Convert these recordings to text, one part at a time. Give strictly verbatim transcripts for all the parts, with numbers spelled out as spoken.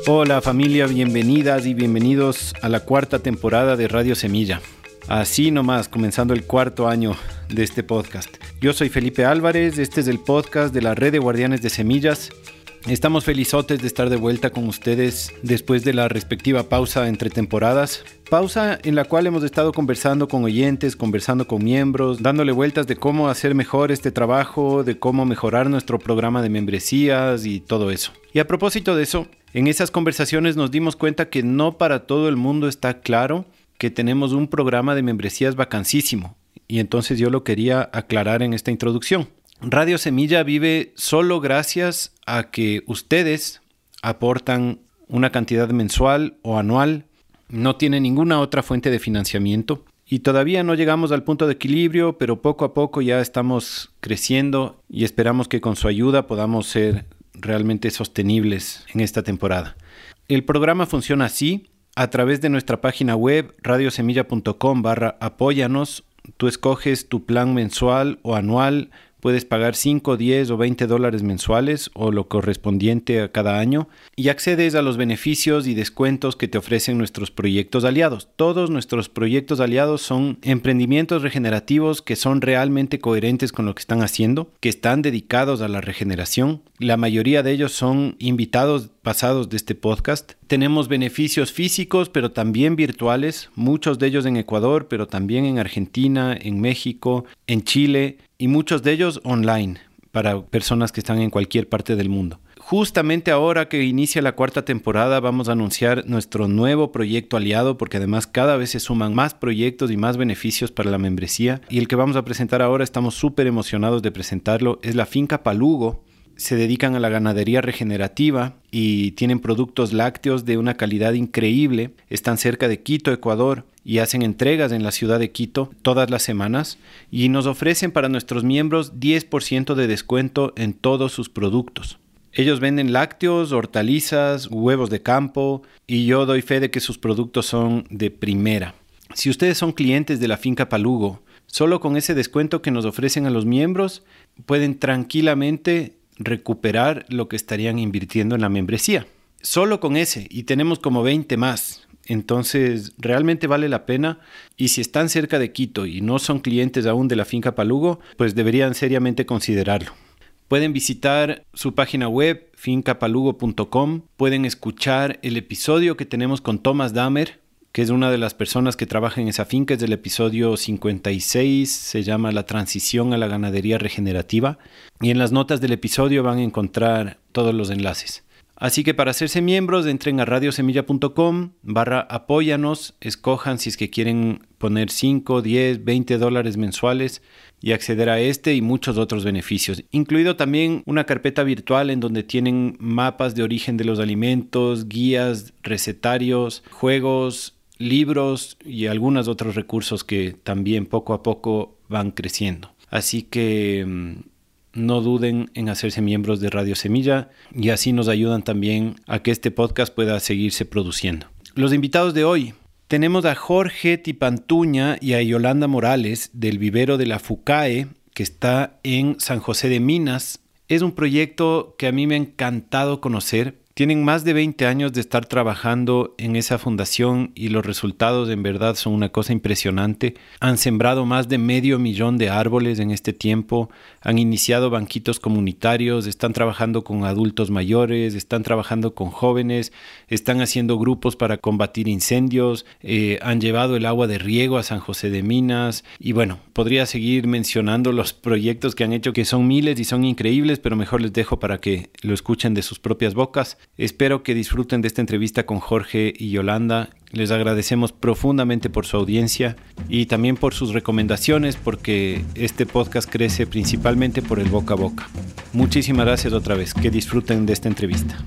Hola familia, bienvenidas y bienvenidos a la cuarta temporada de Radio Semilla. Así nomás, comenzando el cuarto año de este podcast. Yo soy Felipe Álvarez, este es el podcast de la Red de Guardianes de Semillas. Estamos felizotes de estar de vuelta con ustedes después de la respectiva pausa entre temporadas. Pausa en la cual hemos estado conversando con oyentes, conversando con miembros, dándole vueltas de cómo hacer mejor este trabajo, de cómo mejorar nuestro programa de membresías y todo eso. Y a propósito de eso, en esas conversaciones nos dimos cuenta que no para todo el mundo está claro que tenemos un programa de membresías vacancísimo. Y entonces yo lo quería aclarar en esta introducción. Radio Semilla vive solo gracias a que ustedes aportan una cantidad mensual o anual. No tiene ninguna otra fuente de financiamiento. Y todavía no llegamos al punto de equilibrio, pero poco a poco ya estamos creciendo y esperamos que con su ayuda podamos ser realmente sostenibles en esta temporada. El programa funciona así. A través de nuestra página web radiosemilla.com barra apóyanos, tú escoges tu plan mensual o anual. Puedes pagar cinco, diez o veinte dólares mensuales o lo correspondiente a cada año y accedes a los beneficios y descuentos que te ofrecen nuestros proyectos aliados. Todos nuestros proyectos aliados son emprendimientos regenerativos que son realmente coherentes con lo que están haciendo, que están dedicados a la regeneración. La mayoría de ellos son invitados pasados de este podcast. Tenemos beneficios físicos, pero también virtuales, muchos de ellos en Ecuador, pero también en Argentina, en México, en Chile, y muchos de ellos online para personas que están en cualquier parte del mundo. Justamente ahora que inicia la cuarta temporada vamos a anunciar nuestro nuevo proyecto aliado, porque además cada vez se suman más proyectos y más beneficios para la membresía, y el que vamos a presentar ahora, estamos súper emocionados de presentarlo, es la Finca Palugo. Se dedican a la ganadería regenerativa y tienen productos lácteos de una calidad increíble. Están cerca de Quito, Ecuador, y hacen entregas en la ciudad de Quito todas las semanas y nos ofrecen para nuestros miembros diez por ciento de descuento en todos sus productos. Ellos venden lácteos, hortalizas, huevos de campo y yo doy fe de que sus productos son de primera. Si ustedes son clientes de la Finca Palugo, solo con ese descuento que nos ofrecen a los miembros pueden tranquilamente recuperar lo que estarían invirtiendo en la membresía. Solo con ese, y tenemos como veinte más. Entonces, realmente vale la pena. Y si están cerca de Quito y no son clientes aún de la Finca Palugo, pues deberían seriamente considerarlo. Pueden visitar su página web, finca palugo punto com. Pueden escuchar el episodio que tenemos con Thomas Dahmer, que es una de las personas que trabaja en esa finca. Es del episodio cincuenta y seis, se llama La transición a la ganadería regenerativa. Y en las notas del episodio van a encontrar todos los enlaces. Así que para hacerse miembros, entren a radiosemilla.com barra apóyanos, escojan si es que quieren poner cinco, diez, veinte dólares mensuales y acceder a este y muchos otros beneficios, incluido también una carpeta virtual en donde tienen mapas de origen de los alimentos, guías, recetarios, juegos, libros y algunos otros recursos que también poco a poco van creciendo. Así que no duden en hacerse miembros de Radio Semilla y así nos ayudan también a que este podcast pueda seguirse produciendo. Los invitados de hoy, tenemos a Jorge Tipantuña y a Yolanda Morales del vivero de la FUCAE, que está en San José de Minas. Es un proyecto que a mí me ha encantado conocer. Tienen más de veinte años de estar trabajando en esa fundación y los resultados en verdad son una cosa impresionante. Han sembrado más de medio millón de árboles en este tiempo, han iniciado banquitos comunitarios, están trabajando con adultos mayores, están trabajando con jóvenes, están haciendo grupos para combatir incendios, eh, han llevado el agua de riego a San José de Minas y bueno, podría seguir mencionando los proyectos que han hecho, que son miles y son increíbles, pero mejor les dejo para que lo escuchen de sus propias bocas. Espero que disfruten de esta entrevista con Jorge y Yolanda. Les agradecemos profundamente por su audiencia y también por sus recomendaciones, porque este podcast crece principalmente por el boca a boca. Muchísimas gracias otra vez. Que disfruten de esta entrevista.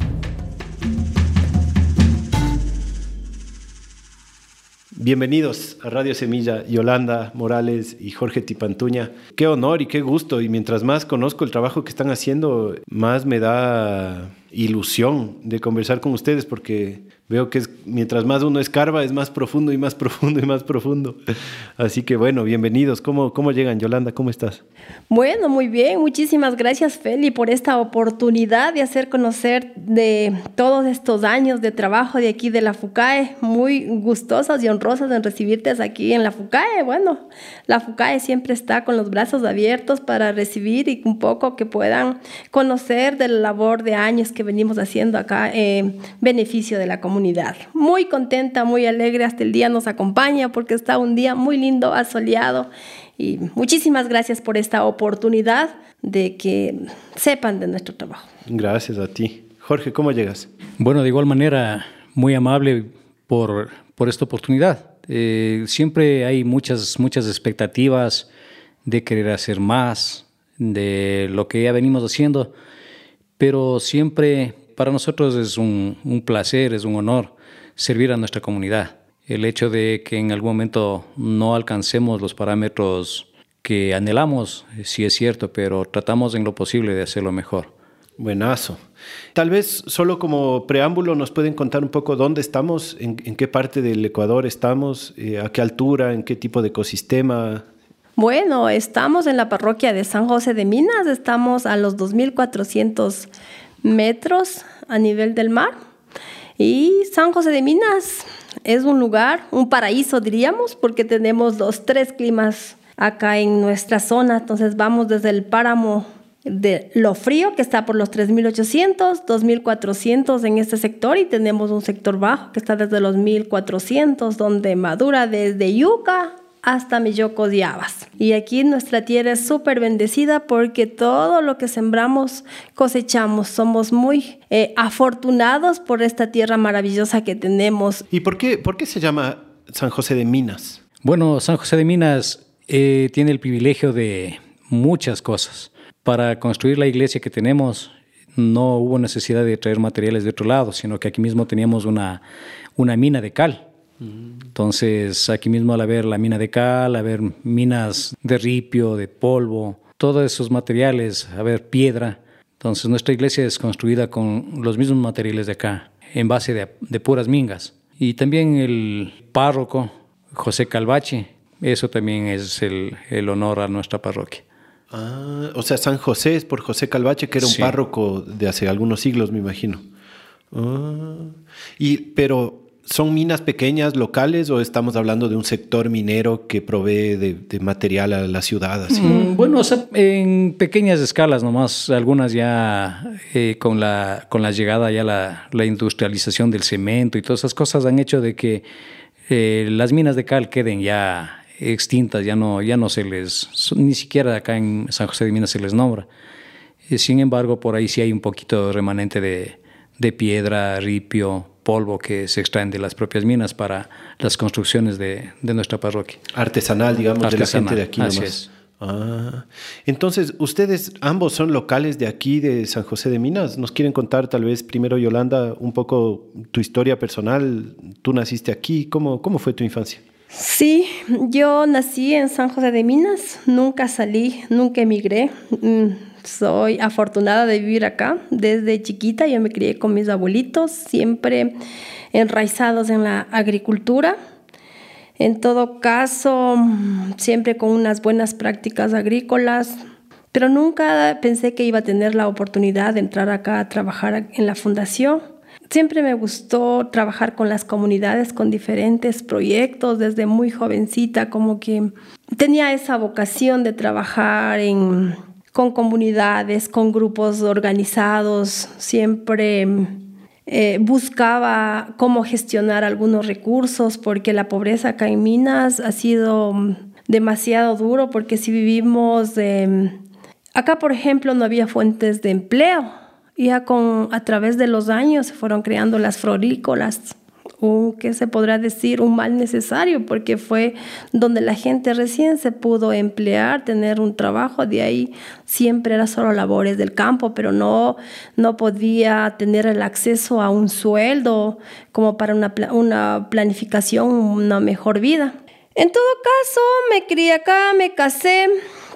Bienvenidos a Radio Semilla, Yolanda Morales y Jorge Tipantuña. Qué honor y qué gusto. Y mientras más conozco el trabajo que están haciendo, más me da ilusión de conversar con ustedes, porque Veo que es, mientras más uno escarba es más profundo y más profundo y más profundo. Así que bueno, bienvenidos. ¿Cómo, cómo llegan, Yolanda? ¿Cómo estás? Bueno, muy bien. Muchísimas gracias, Feli, por esta oportunidad de hacer conocer de todos estos años de trabajo de aquí de la FUCAE. Muy gustosas y honrosas en recibirte aquí en la FUCAE. Bueno, la FUCAE siempre está con los brazos abiertos para recibir y un poco que puedan conocer de la labor de años que venimos haciendo acá en beneficio de la comunidad. Muy contenta, muy alegre, hasta el día nos acompaña porque está un día muy lindo, asoleado, y muchísimas gracias por esta oportunidad de que sepan de nuestro trabajo. Gracias a ti. Jorge, ¿cómo llegas? Bueno, de igual manera, muy amable por, por esta oportunidad. Eh, siempre hay muchas, muchas expectativas de querer hacer más de lo que ya venimos haciendo, pero siempre para nosotros es un, un placer, es un honor servir a nuestra comunidad. El hecho de que en algún momento no alcancemos los parámetros que anhelamos, sí es cierto, pero tratamos en lo posible de hacerlo mejor. Buenazo. Tal vez solo como preámbulo nos pueden contar un poco dónde estamos, en, en qué parte del Ecuador estamos, eh, a qué altura, en qué tipo de ecosistema. Bueno, estamos en la parroquia de San José de Minas, estamos a los dos mil cuatrocientos metros a nivel del mar, y San José de Minas es un lugar, un paraíso diríamos, porque tenemos los tres climas acá en nuestra zona. Entonces vamos desde el páramo de Lo Frío, que está por los tres mil ochocientos, dos mil cuatrocientos en este sector, y tenemos un sector bajo que está desde los mil cuatrocientos, donde madura desde yuca hasta mellocos y habas. Y aquí nuestra tierra es súper bendecida porque todo lo que sembramos cosechamos. Somos muy eh, afortunados por esta tierra maravillosa que tenemos. ¿Y por qué, por qué se llama San José de Minas? Bueno, San José de Minas eh, tiene el privilegio de muchas cosas. Para construir la iglesia que tenemos no hubo necesidad de traer materiales de otro lado, sino que aquí mismo teníamos una, una mina de cal. Entonces, aquí mismo al haber la mina de cal, haber minas de ripio, de polvo, todos esos materiales, haber piedra. Entonces, nuestra iglesia es construida con los mismos materiales de acá, en base de, de puras mingas. Y también el párroco, José Calvache, eso también es el, el honor a nuestra parroquia. Ah, o sea, San José es por José Calvache, que era un sí. párroco de hace algunos siglos, me imagino. Ah, y, pero... ¿Son minas pequeñas, locales, o estamos hablando de un sector minero que provee de, de material a la ciudad? Así? Mm, bueno, o sea, en pequeñas escalas nomás, algunas ya eh, con, la, con la llegada ya la, la industrialización del cemento y todas esas cosas han hecho de que eh, las minas de cal queden ya extintas, ya no, ya no se les, ni siquiera acá en San José de Minas se les nombra. Eh, sin embargo, por ahí sí hay un poquito remanente de, de piedra, ripio, polvo que se extraen de las propias minas para las construcciones de, de nuestra parroquia. Artesanal, digamos, Artesanal, de la gente de aquí así nomás. Es. Ah, entonces, ustedes ambos son locales de aquí, de San José de Minas. ¿Nos quieren contar, tal vez, primero, Yolanda, un poco tu historia personal? ¿Tú naciste aquí? ¿Cómo, cómo fue tu infancia? Sí, yo nací en San José de Minas, nunca salí, nunca emigré. Soy afortunada de vivir acá. Desde chiquita yo me crié con mis abuelitos, siempre enraizados en la agricultura. En todo caso, siempre con unas buenas prácticas agrícolas, pero nunca pensé que iba a tener la oportunidad de entrar acá a trabajar en la fundación. Siempre me gustó trabajar con las comunidades, con diferentes proyectos, desde muy jovencita, como que tenía esa vocación de trabajar en... con comunidades, con grupos organizados, siempre eh, buscaba cómo gestionar algunos recursos, porque la pobreza acá en Minas ha sido demasiado duro, porque si vivimos, eh, acá por ejemplo no había fuentes de empleo, ya con, a través de los años se fueron creando las florícolas, un, ¿qué se podrá decir? Un mal necesario, porque fue donde la gente recién se pudo emplear, tener un trabajo. De ahí siempre era solo labores del campo, pero no, no podía tener el acceso a un sueldo como para una, una planificación, una mejor vida. En todo caso, me crié acá, me casé,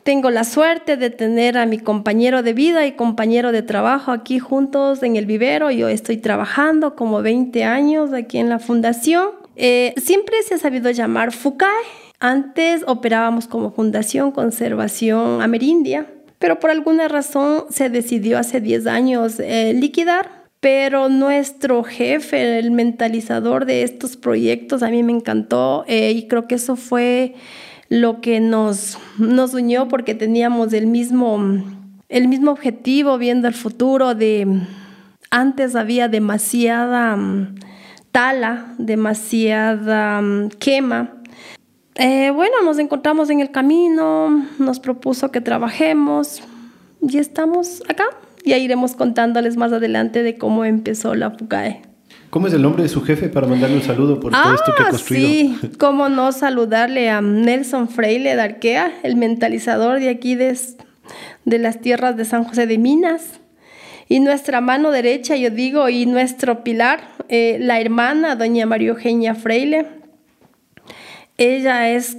tengo la suerte de tener a mi compañero de vida y compañero de trabajo aquí juntos en el vivero. Yo estoy trabajando como veinte años aquí en la fundación. Eh, siempre se ha sabido llamar FUCAE. Antes operábamos como Fundación Conservación Amerindia, pero por alguna razón se decidió hace diez años eh, liquidar. Pero nuestro jefe, el mentalizador de estos proyectos, a mí me encantó eh, y creo que eso fue lo que nos, nos unió, porque teníamos el mismo, el mismo objetivo, viendo el futuro. De, antes había demasiada um, tala, demasiada um, quema. Eh, bueno, nos encontramos en el camino, nos propuso que trabajemos y estamos acá. Ya iremos contándoles más adelante de cómo empezó la FUCAE. ¿Cómo es el nombre de su jefe para mandarle un saludo por ah, todo esto que ha construido? Sí, cómo no saludarle a Nelson Freile de Arquea, el mentalizador de aquí de, de las tierras de San José de Minas. Y nuestra mano derecha, yo digo, y nuestro pilar, eh, la hermana, doña María Eugenia Freile. Ella es,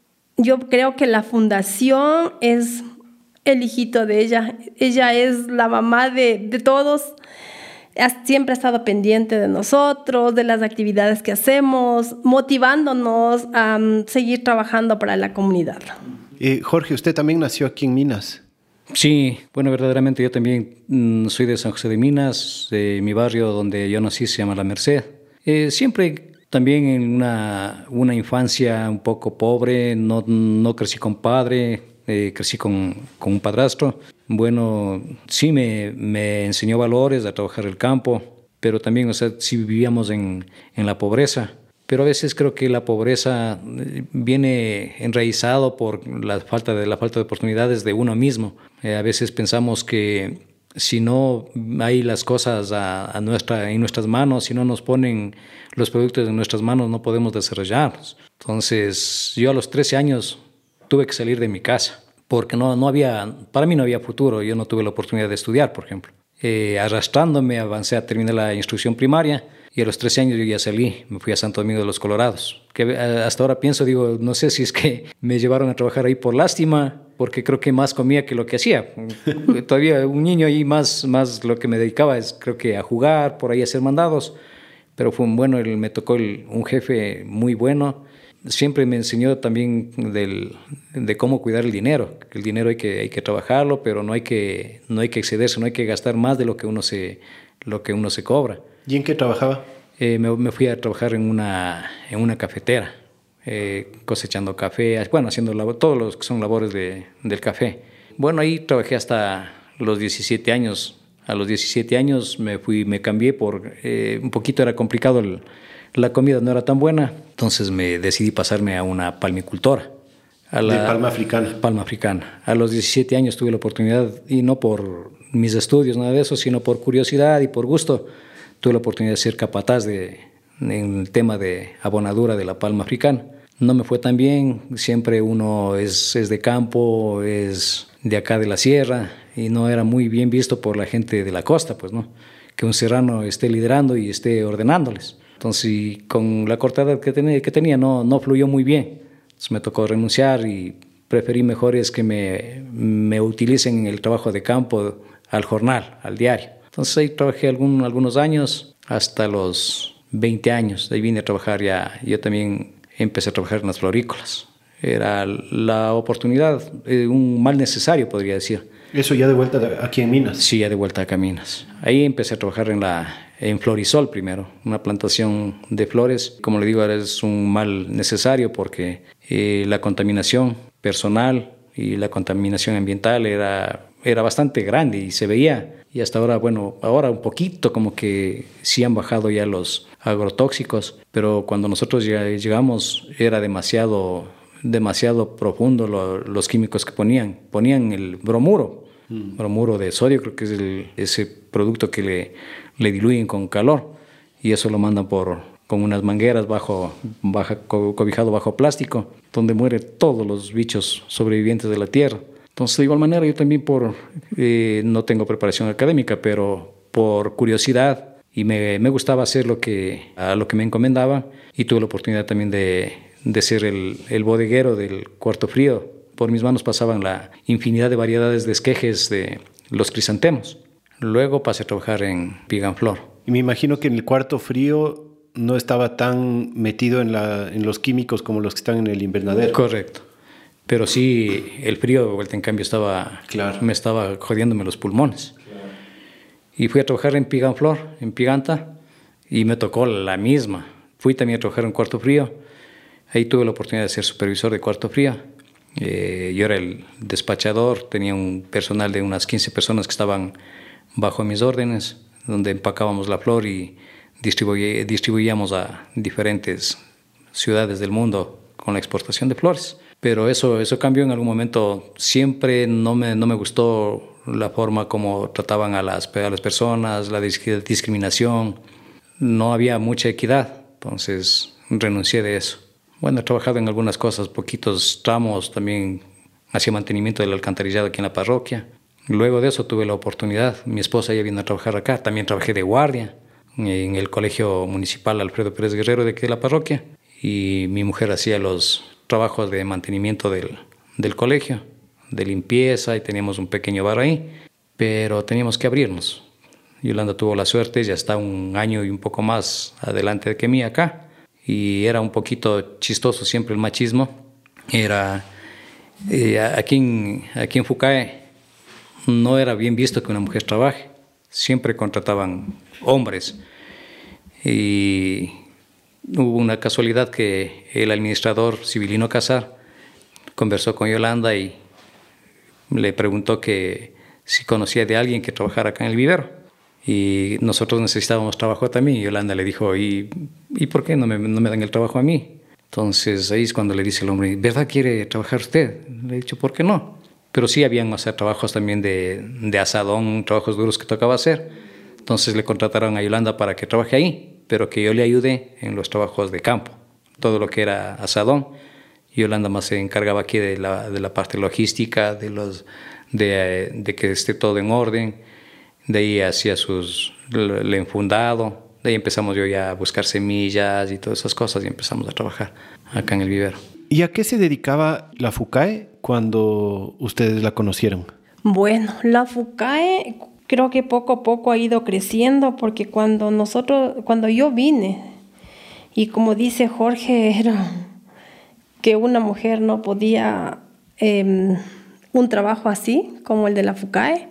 yo creo que la fundación es el hijito de ella. Ella es la mamá de, de todos. Siempre ha estado pendiente de nosotros, de las actividades que hacemos, motivándonos a um, seguir trabajando para la comunidad. Eh, Jorge, usted también nació aquí en Minas. Sí, bueno, verdaderamente yo también mmm, soy de San José de Minas, de mi barrio donde yo nací se llama La Merced. Eh, siempre también en una, una infancia un poco pobre, no, no crecí con padre. Eh, crecí con, con un padrastro. Bueno, sí me, me enseñó valores a trabajar el campo, pero también, o sea, sí vivíamos en, en la pobreza. Pero a veces creo que la pobreza viene enraizado por la falta de, la falta de oportunidades de uno mismo. Eh, a veces pensamos que si no hay las cosas a, a nuestra, en nuestras manos, si no nos ponen los productos en nuestras manos, no podemos desarrollarnos. Entonces, yo a los trece años tuve que salir de mi casa porque no, no había, para mí no había futuro. Yo no tuve la oportunidad de estudiar, por ejemplo. Eh, arrastrándome avancé a terminar la instrucción primaria y a los trece años yo ya salí, me fui a Santo Domingo de los Colorados. Que hasta ahora pienso, digo, no sé si es que me llevaron a trabajar ahí por lástima, porque creo que más comía que lo que hacía. Todavía un niño ahí más, más lo que me dedicaba es creo que a jugar, por ahí a hacer mandados. Pero fue un bueno, el, me tocó el, un jefe muy bueno. Siempre me enseñó también del, de cómo cuidar el dinero. El dinero hay que, hay que trabajarlo, pero no hay que, no hay que excederse, no hay que gastar más de lo que uno se, lo que uno se cobra. ¿Y en qué trabajaba? Eh, me, me fui a trabajar en una, en una cafetera, eh, cosechando café, bueno, haciendo labor, todos los que son labores de, del café. Bueno, ahí trabajé hasta los diecisiete años. A los diecisiete años me fui, me cambié por, eh, un poquito era complicado el, la comida no era tan buena, entonces me decidí pasarme a una palmicultora. A la, de palma africana. Palma africana. A los diecisiete años tuve la oportunidad, y no por mis estudios, nada de eso, sino por curiosidad y por gusto, tuve la oportunidad de ser capataz de, en el tema de abonadura de la palma africana. No me fue tan bien, siempre uno es, es de campo, es de acá de la sierra, y no era muy bien visto por la gente de la costa, pues, ¿no? Que un serrano esté liderando y esté ordenándoles. Entonces, con la corta edad que tenía, que tenía no, no fluyó muy bien. Entonces, me tocó renunciar y preferí mejor es que me, me utilicen en el trabajo de campo al jornal, al diario. Entonces, ahí trabajé algún, algunos años, hasta los veinte años. De ahí vine a trabajar ya. Yo también empecé a trabajar en las florícolas. Era la oportunidad, eh, un mal necesario, podría decir. ¿Eso ya de vuelta aquí en Minas? Sí, ya de vuelta a Minas. Ahí empecé a trabajar en la... en Florisol primero, una plantación de flores. Como le digo, es un mal necesario porque eh, la contaminación personal y la contaminación ambiental era, era bastante grande y se veía. Y hasta ahora, bueno, ahora un poquito como que sí han bajado ya los agrotóxicos, pero cuando nosotros llegamos era demasiado, demasiado profundo lo, los químicos que ponían. Ponían el bromuro, mm. bromuro de sodio, creo que es el, ese producto que le... le diluyen con calor y eso lo mandan por, con unas mangueras bajo, bajo, cobijado bajo plástico, donde mueren todos los bichos sobrevivientes de la tierra. Entonces, de igual manera, yo también por, eh, no tengo preparación académica, pero por curiosidad y me, me gustaba hacer lo que, a lo que me encomendaba y tuve la oportunidad también de, de ser el, el bodeguero del Cuarto Frío por mis manos pasaban la infinidad de variedades de esquejes de los crisantemos. Luego pasé a trabajar en Piganflor. Y me imagino que en el cuarto frío no estaba tan metido en, la, en los químicos como los que están en el invernadero. Correcto. Pero sí, el frío de vuelta en cambio estaba, claro. me estaba jodiéndome los pulmones. Claro. Y fui a trabajar en Piganflor, en Piganta, y me tocó la misma. Fui también a trabajar en cuarto frío. Ahí tuve la oportunidad de ser supervisor de cuarto frío. Eh, yo era el despachador, tenía un personal de unas quince personas que estaban bajo mis órdenes, donde empacábamos la flor y distribuí, distribuíamos a diferentes ciudades del mundo con la exportación de flores. Pero eso, eso cambió en algún momento. Siempre no me, no me gustó la forma como trataban a las, a las personas, la discriminación. No había mucha equidad, entonces renuncié de eso. Bueno, he trabajado en algunas cosas, poquitos tramos, también hacía mantenimiento del alcantarillado aquí en la parroquia. Luego de eso tuve la oportunidad, mi esposa ya vino a trabajar acá, también trabajé de guardia en el colegio municipal Alfredo Pérez Guerrero de aquí de la parroquia, y mi mujer hacía los trabajos de mantenimiento del, del colegio, de limpieza, y teníamos un pequeño bar ahí, pero teníamos que abrirnos. Yolanda tuvo la suerte, ya está un año y un poco más adelante que mí acá, y era un poquito chistoso siempre el machismo. Era, eh, aquí, en, aquí en Fucae no era bien visto que una mujer trabaje, siempre contrataban hombres. Y hubo una casualidad que el administrador Civilino Casar conversó con Yolanda y le preguntó que si conocía de alguien que trabajara acá en el vivero. Y nosotros necesitábamos trabajo también. Y Yolanda le dijo, ¿y, ¿y por qué no me, no me dan el trabajo a mí? Entonces ahí es cuando le dice el hombre, ¿verdad quiere trabajar usted? Le he dicho, ¿por qué no? Pero sí habían, o sea, trabajos también de, de asadón, trabajos duros que tocaba hacer. Entonces le contrataron a Yolanda para que trabaje ahí, pero que yo le ayude en los trabajos de campo, todo lo que era asadón. Yolanda más se encargaba aquí de la, de la parte logística, de, los, de, de que esté todo en orden. De ahí hacía sus, el enfundado. De ahí empezamos yo ya a buscar semillas y todas esas cosas y empezamos a trabajar acá en el vivero. ¿Y a qué se dedicaba la Fucae cuando ustedes la conocieron? Bueno, la Fucae creo que poco a poco ha ido creciendo, porque cuando nosotros, cuando yo vine, y como dice Jorge, era que una mujer no podía eh, un trabajo así como el de la Fucae.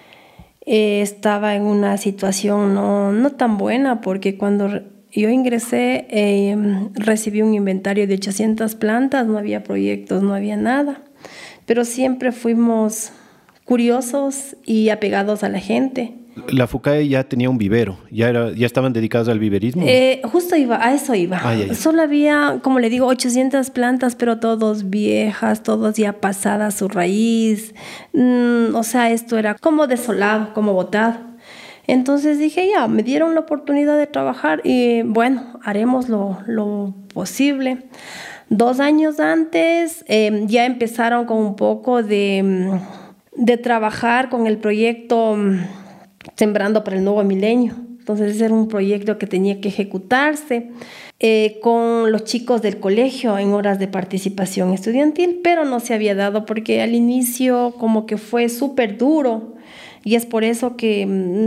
Eh, estaba en una situación no, no tan buena, porque cuando yo ingresé eh, recibí un inventario de ochocientas plantas, no había proyectos, no había nada, pero siempre fuimos curiosos y apegados a la gente. La Fucae ya tenía un vivero, ya, era, ya estaban dedicados al viverismo. Eh, justo iba, a eso iba. Ah, ya, ya. Solo había, como le digo, ochocientas plantas, pero todas viejas, todas ya pasadas su raíz. Mm, o sea, esto era como desolado, como botado. Entonces dije, ya, me dieron la oportunidad de trabajar y bueno, haremos lo, lo posible. Dos años antes eh, ya empezaron con un poco de, de trabajar con el proyecto Sembrando para el Nuevo Milenio. Entonces ese era un proyecto que tenía que ejecutarse eh, con los chicos del colegio en horas de participación estudiantil, pero no se había dado porque al inicio como que fue súper duro, y es por eso que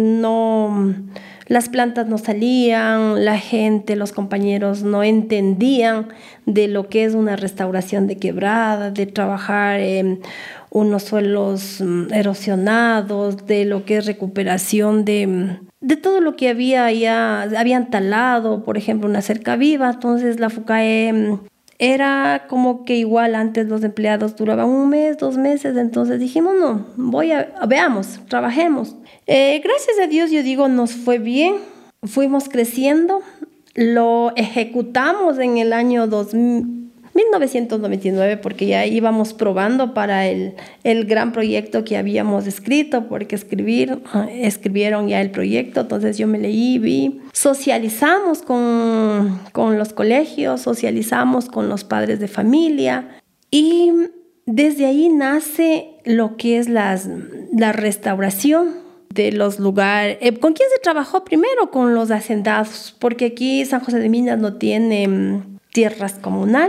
no, las plantas no salían, la gente, los compañeros no entendían de lo que es una restauración de quebrada, de trabajar en unos suelos erosionados, de lo que es recuperación de, de todo lo que había ya, habían talado, por ejemplo, una cerca viva. Entonces la Fucae era como que igual antes los empleados duraban un mes, dos meses, entonces dijimos, no, voy a, veamos, trabajemos. Eh, gracias a Dios, yo digo, nos fue bien, fuimos creciendo, lo ejecutamos en el año dos mil. mil novecientos noventa y nueve, porque ya íbamos probando para el, el gran proyecto que habíamos escrito, porque escribir, escribieron ya el proyecto, entonces yo me leí, vi, socializamos con, con los colegios, socializamos con los padres de familia, y desde ahí nace lo que es las, la restauración de los lugares. Eh, ¿Con quién se trabajó primero? Con los hacendados, porque aquí San José de Minas no tiene tierras comunales.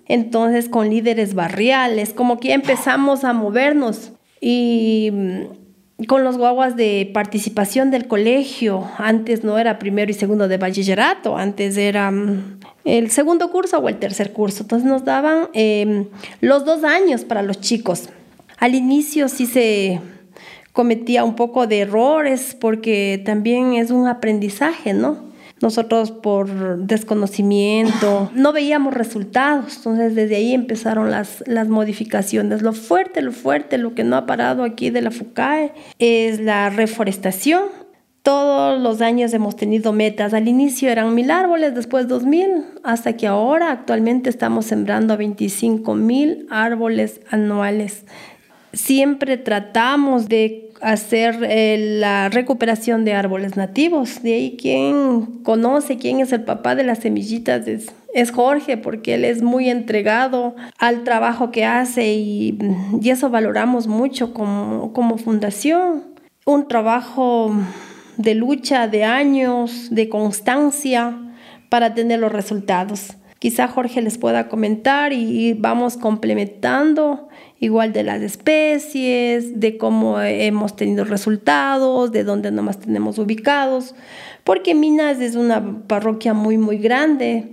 entonces con líderes barriales, como que ya empezamos a movernos. Y con los guaguas de participación del colegio, antes no era primero y segundo de bachillerato, antes era el segundo curso o el tercer curso, entonces nos daban eh, los dos años para los chicos. Al inicio sí se cometía un poco de errores porque también es un aprendizaje, ¿no? Nosotros por desconocimiento no veíamos resultados, entonces desde ahí empezaron las, las modificaciones. Lo fuerte, lo fuerte, lo que no ha parado aquí de la FUCAE es la reforestación. Todos los años hemos tenido metas. Al inicio eran mil árboles, después dos mil, hasta que ahora actualmente estamos sembrando veinticinco mil árboles anuales. Siempre tratamos de hacer eh, la recuperación de árboles nativos. De ahí quien conoce quién es el papá de las semillitas es, es Jorge, porque él es muy entregado al trabajo que hace y, y eso valoramos mucho como, como fundación. Un trabajo de lucha, de años, de constancia para tener los resultados. Quizá Jorge les pueda comentar y vamos complementando igual de las especies, de cómo hemos tenido resultados, de dónde nomás tenemos ubicados, porque Minas es una parroquia muy, muy grande.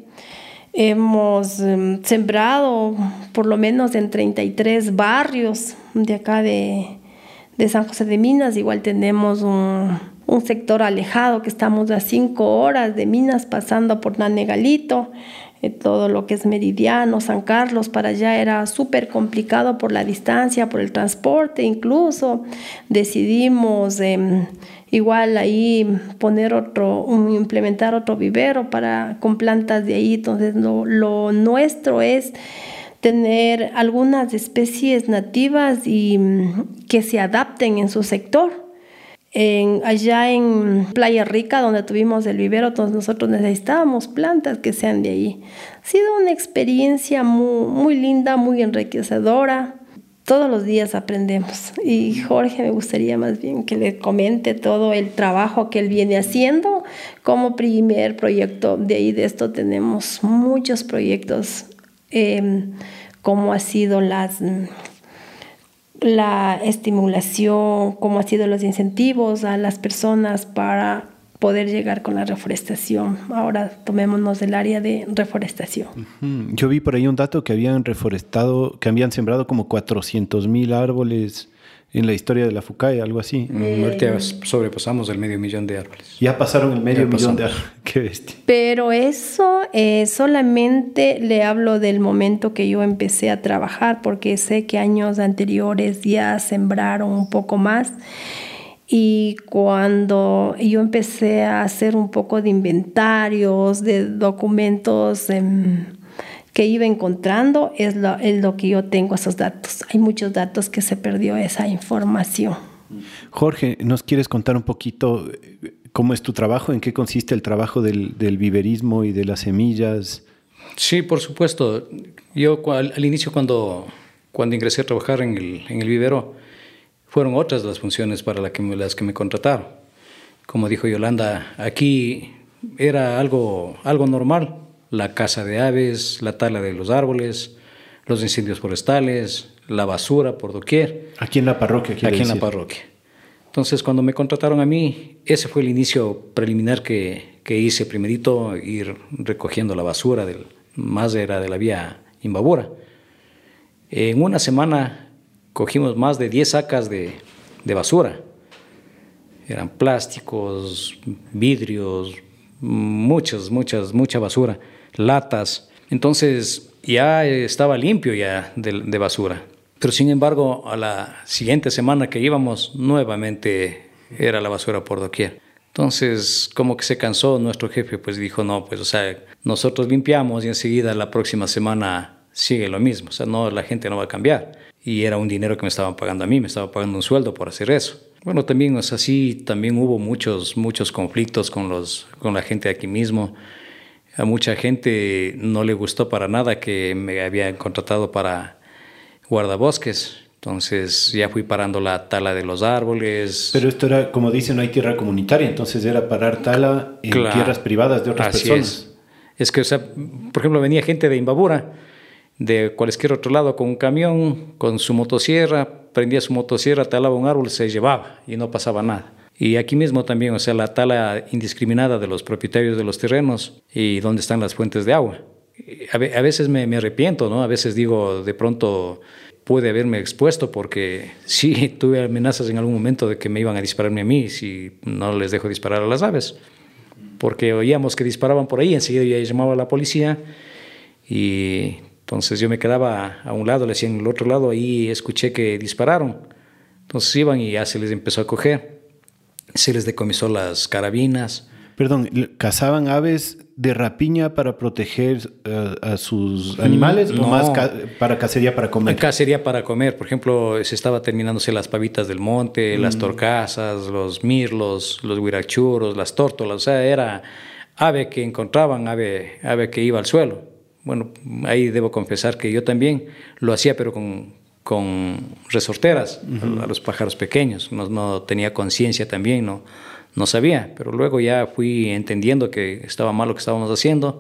Hemos um, sembrado por lo menos en treinta y tres barrios de acá de, de San José de Minas. Igual tenemos un, un sector alejado que estamos a cinco horas de Minas pasando por Nanegalito. Todo lo que es Meridiano, San Carlos, para allá era súper complicado por la distancia, por el transporte. Incluso decidimos eh, igual ahí poner otro, um, implementar otro vivero para, con plantas de ahí. Entonces lo, lo nuestro es tener algunas especies nativas y um, que se adapten en su sector. En, allá en Playa Rica, donde tuvimos el vivero, entonces nosotros necesitábamos plantas que sean de ahí. Ha sido una experiencia muy, muy linda, muy enriquecedora. Todos los días aprendemos. Y Jorge, me gustaría más bien que le comente todo el trabajo que él viene haciendo como primer proyecto. De ahí de esto tenemos muchos proyectos, eh, como ha sido las... la estimulación, cómo han sido los incentivos a las personas para poder llegar con la reforestación. Ahora tomémonos del área de reforestación. Uh-huh. Yo vi por ahí un dato que habían reforestado, que habían sembrado como cuatrocientos mil árboles en la historia de la FUCAE, algo así. Eh, Ahorita sobrepasamos el medio millón de árboles. Ya pasaron el medio millón de árboles. Qué bestia. Pero eso eh, solamente le hablo del momento que yo empecé a trabajar, porque sé que años anteriores ya sembraron un poco más. Y cuando yo empecé a hacer un poco de inventarios, de documentos eh, que iba encontrando, es lo, es lo que yo tengo, esos datos. Hay muchos datos que se perdió esa información. Jorge, ¿nos quieres contar un poquito cómo es tu trabajo? ¿En qué consiste el trabajo del, del viverismo y de las semillas? Sí, por supuesto. Yo al, al inicio cuando, cuando ingresé a trabajar en el, en el vivero, fueron otras las funciones para la que me, las que me contrataron. Como dijo Yolanda, aquí era algo, algo normal. La caza de aves, la tala de los árboles, los incendios forestales, la basura por doquier. Aquí en la parroquia. Aquí decir. en la parroquia. Entonces, cuando me contrataron a mí, ese fue el inicio preliminar que, que hice. Primerito, ir recogiendo la basura, del, más era de la vía Imbabura. En una semana cogimos más de diez sacas de, de basura. Eran plásticos, vidrios, muchas, muchas, mucha basura, latas. Entonces ya estaba limpio ya de, de basura. Pero sin embargo, a la siguiente semana que íbamos, nuevamente era la basura por doquier. Entonces, como que se cansó nuestro jefe, pues dijo, no, pues, o sea, nosotros limpiamos y enseguida la próxima semana sigue lo mismo. O sea, no, la gente no va a cambiar. Y era un dinero que me estaban pagando a mí, me estaba pagando un sueldo por hacer eso. Bueno, también es así, también hubo muchos, muchos conflictos con, los, con la gente de aquí mismo. A mucha gente no le gustó para nada que me habían contratado para guardabosques. Entonces ya fui parando la tala de los árboles. Pero esto era, como dicen, no hay tierra comunitaria, entonces era parar tala en claro, tierras privadas de otras así personas. Es. es que, o sea, por ejemplo, venía gente de Imbabura de cualquier otro lado con un camión, con su motosierra, prendía su motosierra, talaba un árbol, se llevaba y no pasaba nada. Y aquí mismo también, o sea, la tala indiscriminada de los propietarios de los terrenos y dónde están las fuentes de agua. A, a veces me, me arrepiento, ¿no? A veces digo, de pronto pude haberme expuesto porque sí tuve amenazas en algún momento de que me iban a dispararme a mí si no les dejo disparar a las aves. Porque oíamos que disparaban por ahí, enseguida ya llamaba a la policía y entonces yo me quedaba a un lado, le decían al otro lado, ahí escuché que dispararon. Entonces iban y ya se les empezó a coger, se les decomisó las carabinas. Perdón, ¿cazaban aves de rapiña para proteger uh, a sus animales no, o más ca para cacería para comer? Cacería para comer. Por ejemplo, se estaba terminándose las pavitas del monte, mm. las torcasas, los mirlos, los huirachuros, las tórtolas. O sea, era ave que encontraban, ave, ave que iba al suelo. Bueno, ahí debo confesar que yo también lo hacía, pero con, con resorteras, uh-huh. a los pájaros pequeños. No, no tenía conciencia también, no, no sabía. Pero luego ya fui entendiendo que estaba mal lo que estábamos haciendo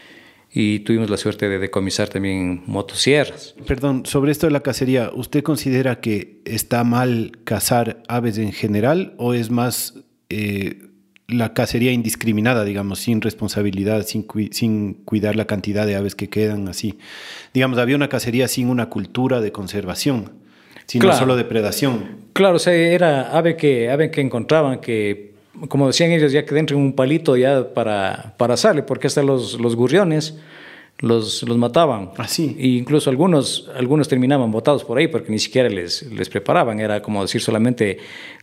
y tuvimos la suerte de decomisar también motosierras. Perdón, sobre esto de la cacería, ¿usted considera que está mal cazar aves en general o es más eh, la cacería indiscriminada, digamos, sin responsabilidad, sin, cu sin cuidar la cantidad de aves que quedan así? Digamos, había una cacería sin una cultura de conservación, sino claro. solo de predación. Claro, o sea, era ave que, ave que encontraban, que, como decían ellos, ya que dentro de un palito ya para, para asarle, porque hasta los, los gurriones los, los mataban. Así. E incluso algunos, algunos terminaban botados por ahí porque ni siquiera les, les preparaban, era como decir solamente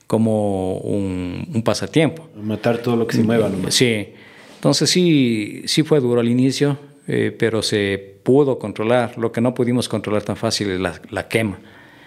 como un, un pasatiempo. Matar todo lo que se mueva nomás. Sí, entonces sí, sí fue duro al inicio, eh, pero se pudo controlar. Lo que no pudimos controlar tan fácil es la, la quema.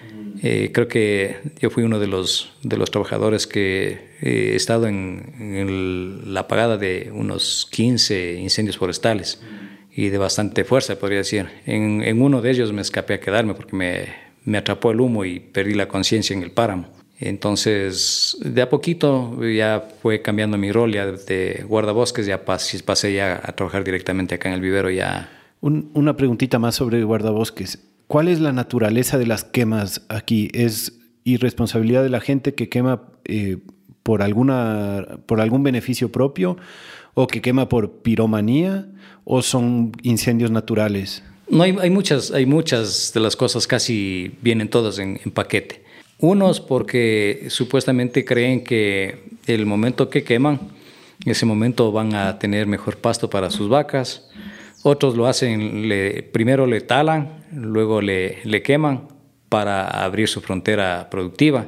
Eh, creo que yo fui uno de los, de los trabajadores que he estado en, en el, la apagada de unos quince incendios forestales y de bastante fuerza, podría decir. En, en uno de ellos me escapé a quedarme porque me, me atrapó el humo y perdí la conciencia en el páramo. Entonces, de a poquito ya fue cambiando mi rol, ya de guardabosques ya pasé, pasé ya a trabajar directamente acá en el vivero. Ya. Un, una preguntita más sobre guardabosques. ¿Cuál es la naturaleza de las quemas aquí? ¿Es irresponsabilidad de la gente que quema eh, por, alguna, por algún beneficio propio o que quema por piromanía o son incendios naturales? No, hay, hay, muchas, hay muchas de las cosas, casi vienen todas en, en paquete. Unos porque supuestamente creen que el momento que queman, en ese momento van a tener mejor pasto para sus vacas. Otros lo hacen, le, primero le talan, luego le, le queman para abrir su frontera productiva.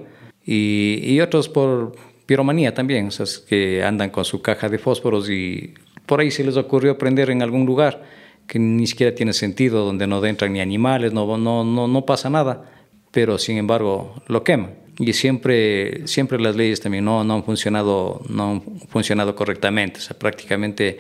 Y, y otros por piromanía también, o sea, que andan con su caja de fósforos y por ahí se les ocurrió prender en algún lugar que ni siquiera tiene sentido, donde no entran ni animales, no, no, no, no pasa nada. Pero sin embargo lo queman. Y siempre, siempre las leyes también no, no, han funcionado, no han funcionado correctamente. O sea, prácticamente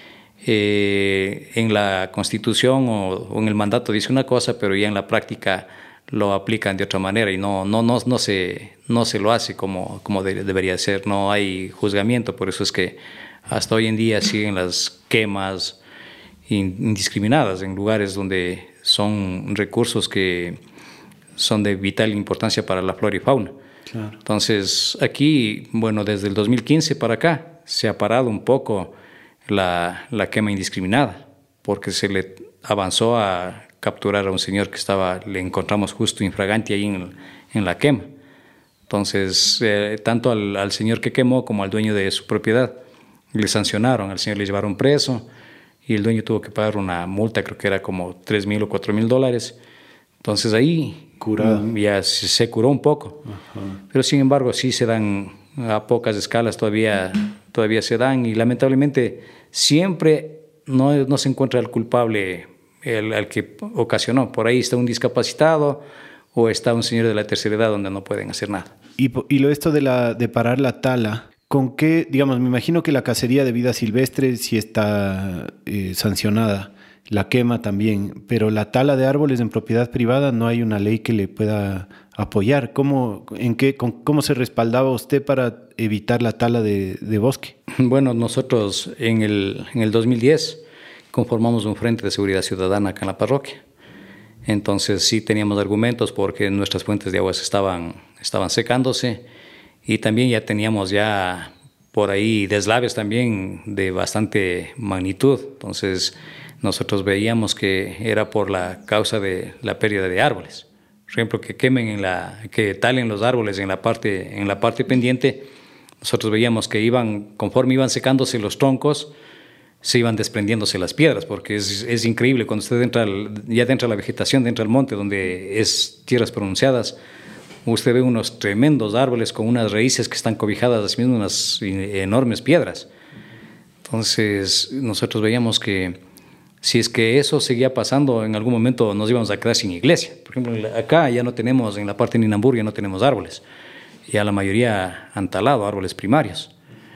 eh, en la Constitución o, o en el mandato dice una cosa, pero ya en la práctica lo aplican de otra manera y no, no, no, no, se, no se lo hace como, como de, debería ser. No hay juzgamiento, por eso es que hasta hoy en día siguen las quemas indiscriminadas en lugares donde son recursos que son de vital importancia para la flora y fauna. Claro. Entonces, aquí, bueno, desde el dos mil quince para acá, se ha parado un poco la, la quema indiscriminada, porque se le avanzó a capturar a un señor que estaba, le encontramos justo infragante ahí en, en la quema. Entonces, eh, tanto al, al señor que quemó como al dueño de su propiedad le sancionaron, al señor le llevaron preso y el dueño tuvo que pagar una multa, creo que era como tres mil o cuatro mil dólares. Entonces ahí Curado. ya se, se curó un poco. Ajá. Pero sin embargo sí se dan a pocas escalas, todavía, todavía se dan y lamentablemente siempre no, no se encuentra el culpable, el, el que ocasionó. Por ahí está un discapacitado o está un señor de la tercera edad donde no pueden hacer nada. Y, y lo esto de, la, de parar la tala, ¿con qué? Digamos, me imagino que la cacería de vida silvestre sí está eh, sancionada. La quema también, pero la tala de árboles en propiedad privada no hay una ley que le pueda apoyar. ¿Cómo, en qué, con, cómo se respaldaba usted para evitar la tala de, de bosque? Bueno, nosotros en el, en el dos mil diez conformamos un frente de seguridad ciudadana acá en la parroquia Entonces sí teníamos argumentos porque nuestras fuentes de aguas estaban, estaban secándose y también ya teníamos ya por ahí deslaves también de bastante magnitud. Entonces nosotros veíamos que era por la causa de la pérdida de árboles. Por ejemplo, que quemen en la, que talen los árboles en la parte, en la parte pendiente. Nosotros veíamos que iban, conforme iban secándose los troncos, se iban desprendiéndose las piedras, porque es, es increíble cuando usted entra, al, ya entra a la vegetación, entra al monte, donde es tierras pronunciadas, usted ve unos tremendos árboles con unas raíces que están cobijadas, así mismo unas enormes piedras. Entonces nosotros veíamos que si es que eso seguía pasando, en algún momento nos íbamos a quedar sin iglesia. Por ejemplo, acá ya no tenemos, en la parte de Ninambur ya no tenemos árboles, ya la mayoría han talado árboles primarios.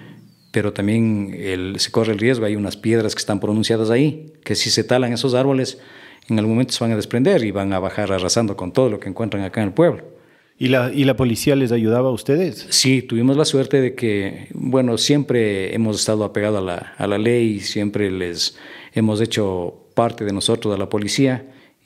Pero también el, se corre el riesgo, hay unas piedras que están pronunciadas ahí, que si se talan esos árboles, en algún momento se van a desprender y van a bajar arrasando con todo lo que encuentran acá en el pueblo. ¿Y la, y la policía les ayudaba a ustedes? Sí, tuvimos la suerte de que, bueno, siempre hemos estado apegados a la, a la ley, siempre les hemos hecho parte de nosotros, de la policía,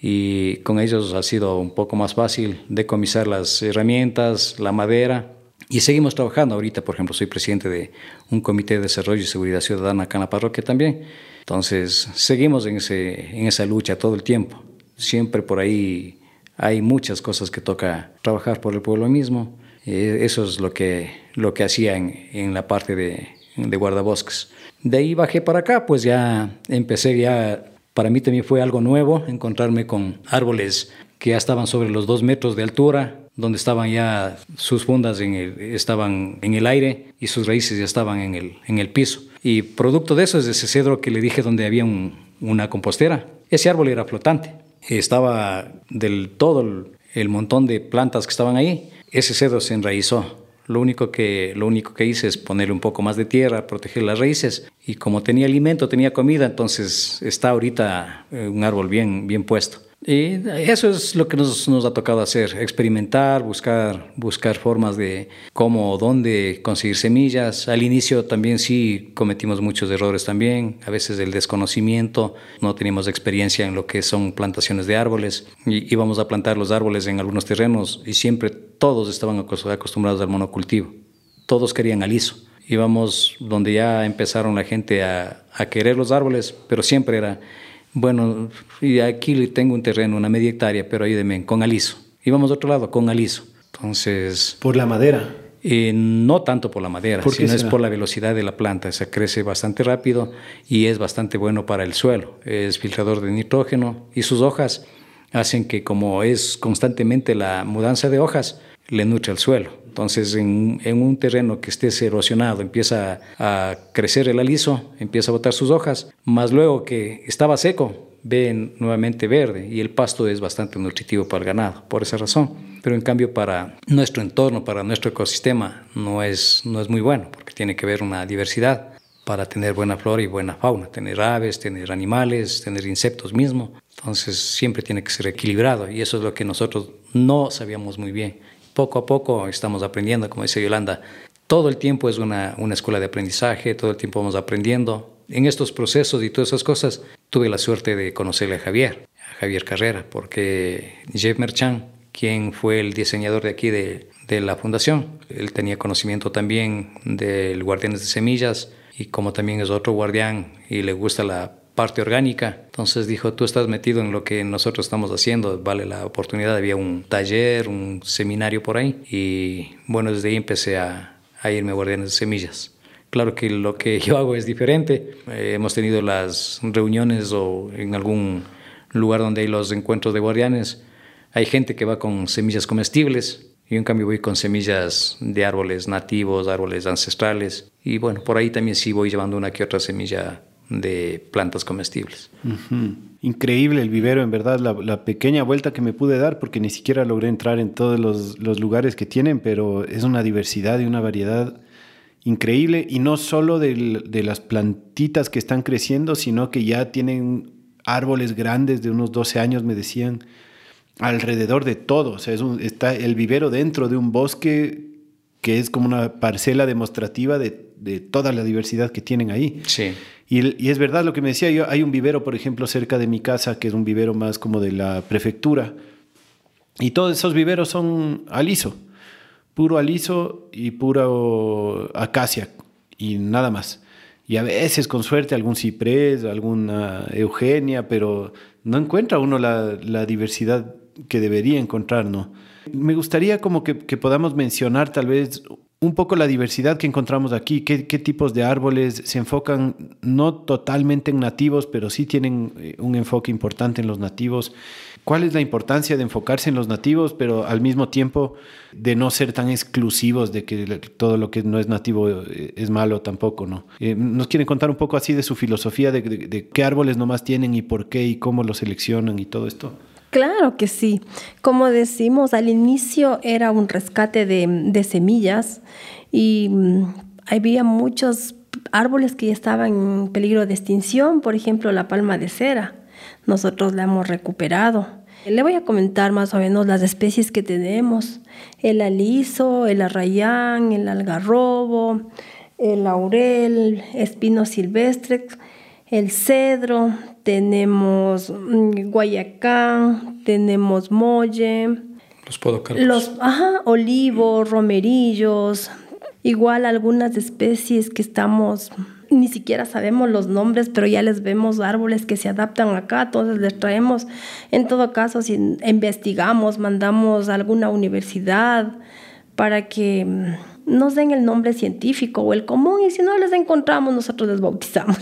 y con ellos ha sido un poco más fácil decomisar las herramientas, la madera. Y seguimos trabajando. Ahorita, por ejemplo, soy presidente de un comité de desarrollo y seguridad ciudadana acá en la parroquia también. Entonces, seguimos en, ese, en esa lucha todo el tiempo. Siempre por ahí hay muchas cosas que toca trabajar por el pueblo mismo. Eh, eso es lo que, lo que hacía en, en la parte de, de guardabosques. De ahí bajé para acá, pues ya empecé ya... Para mí también fue algo nuevo encontrarme con árboles que ya estaban sobre los dos metros de altura, donde estaban ya sus fundas en el, estaban en el aire y sus raíces ya estaban en el, en el piso. Y producto de eso es ese cedro que le dije donde había un, una compostera. Ese árbol era flotante. Estaba del todo el, el montón de plantas que estaban ahí. Ese cedro se enraizó. Lo único que, lo único que hice es ponerle un poco más de tierra, proteger las raíces. Y como tenía alimento, tenía comida, entonces está ahorita un árbol bien, bien puesto. Y eso es lo que nos, nos ha tocado hacer, experimentar, buscar, buscar formas de cómo o dónde conseguir semillas. Al inicio también sí cometimos muchos errores también, a veces el desconocimiento, no teníamos experiencia en lo que son plantaciones de árboles. Y íbamos a plantar los árboles en algunos terrenos y siempre todos estaban acostumbrados al monocultivo, todos querían aliso. Íbamos donde ya empezaron la gente a, a querer los árboles, pero siempre era... Bueno, y aquí tengo un terreno, una media hectárea, pero ayúdeme, con aliso. Íbamos a otro lado, con aliso. Entonces... ¿Por la madera? Eh, no tanto por la madera, ¿Por qué sino será? es por la velocidad de la planta. O sea, crece bastante rápido y es bastante bueno para el suelo. Es filtrador de nitrógeno y sus hojas hacen que, como es constantemente la mudanza de hojas, le nutre el suelo. Entonces, en, en un terreno que esté erosionado, empieza a crecer el aliso, empieza a botar sus hojas, más luego que estaba seco, ven nuevamente verde y el pasto es bastante nutritivo para el ganado, por esa razón. Pero en cambio para nuestro entorno, para nuestro ecosistema, no es, no es muy bueno, porque tiene que haber una diversidad para tener buena flora y buena fauna, tener aves, tener animales, tener insectos mismos. Entonces, siempre tiene que ser equilibrado y eso es lo que nosotros no sabíamos muy bien. Poco a poco estamos aprendiendo, como dice Yolanda, todo el tiempo es una, una escuela de aprendizaje, todo el tiempo vamos aprendiendo. En estos procesos y todas esas cosas, tuve la suerte de conocerle a Javier, a Javier Carrera, porque Jeff Merchant, quien fue el diseñador de aquí de, de la fundación, él tenía conocimiento también del Guardianes de Semillas, y como también es otro guardián y le gusta la parte orgánica, entonces dijo, tú estás metido en lo que nosotros estamos haciendo, vale la oportunidad. Había un taller, un seminario por ahí y bueno, desde ahí empecé a, a irme a Guardianes de Semillas. Claro que lo que yo hago es diferente. Eh, hemos tenido las reuniones o en algún lugar donde hay los encuentros de guardianes, hay gente que va con semillas comestibles. Yo en cambio voy con semillas de árboles nativos, árboles ancestrales y bueno, por ahí también sí voy llevando una que otra semilla de plantas comestibles. Uh-huh. Increíble el vivero, en verdad, la, la pequeña vuelta que me pude dar, porque ni siquiera logré entrar en todos los, los lugares que tienen, pero es una diversidad y una variedad increíble, y no solo de, de las plantitas que están creciendo, sino que ya tienen árboles grandes de unos doce años, me decían, alrededor de todo. O sea, es un, está el vivero dentro de un bosque que es como una parcela demostrativa de, de toda la diversidad que tienen ahí. Sí. Y, y es verdad lo que me decía yo, hay un vivero, por ejemplo, cerca de mi casa, que es un vivero más como de la prefectura, y todos esos viveros son aliso, puro aliso y puro acacia, y nada más. Y a veces, con suerte, algún ciprés, alguna eugenia, pero no encuentra uno la, la diversidad que debería encontrar, ¿no? Me gustaría como que, que podamos mencionar tal vez un poco la diversidad que encontramos aquí, qué, qué tipos de árboles se enfocan no totalmente en nativos, pero sí tienen un enfoque importante en los nativos. ¿Cuál es la importancia de enfocarse en los nativos, pero al mismo tiempo de no ser tan exclusivos de que todo lo que no es nativo es malo tampoco, ¿no? Eh, ¿Nos quieren contar un poco así de su filosofía, de, de, de qué árboles nomás tienen y por qué y cómo los seleccionan y todo esto? Claro que sí. Como decimos, al inicio era un rescate de, de semillas y um, había muchos árboles que ya estaban en peligro de extinción, por ejemplo, la palma de cera. Nosotros la hemos recuperado. Le voy a comentar más o menos las especies que tenemos. El aliso, el arrayán, el algarrobo, el laurel, espino silvestre, el cedro, tenemos guayacán, tenemos molle, los podocarpos, los ajá, olivos, romerillos, igual algunas especies que estamos, ni siquiera sabemos los nombres, pero ya les vemos árboles que se adaptan acá, entonces les traemos. En todo caso, si investigamos, mandamos a alguna universidad para que nos den el nombre científico o el común, y si no les encontramos, nosotros les bautizamos.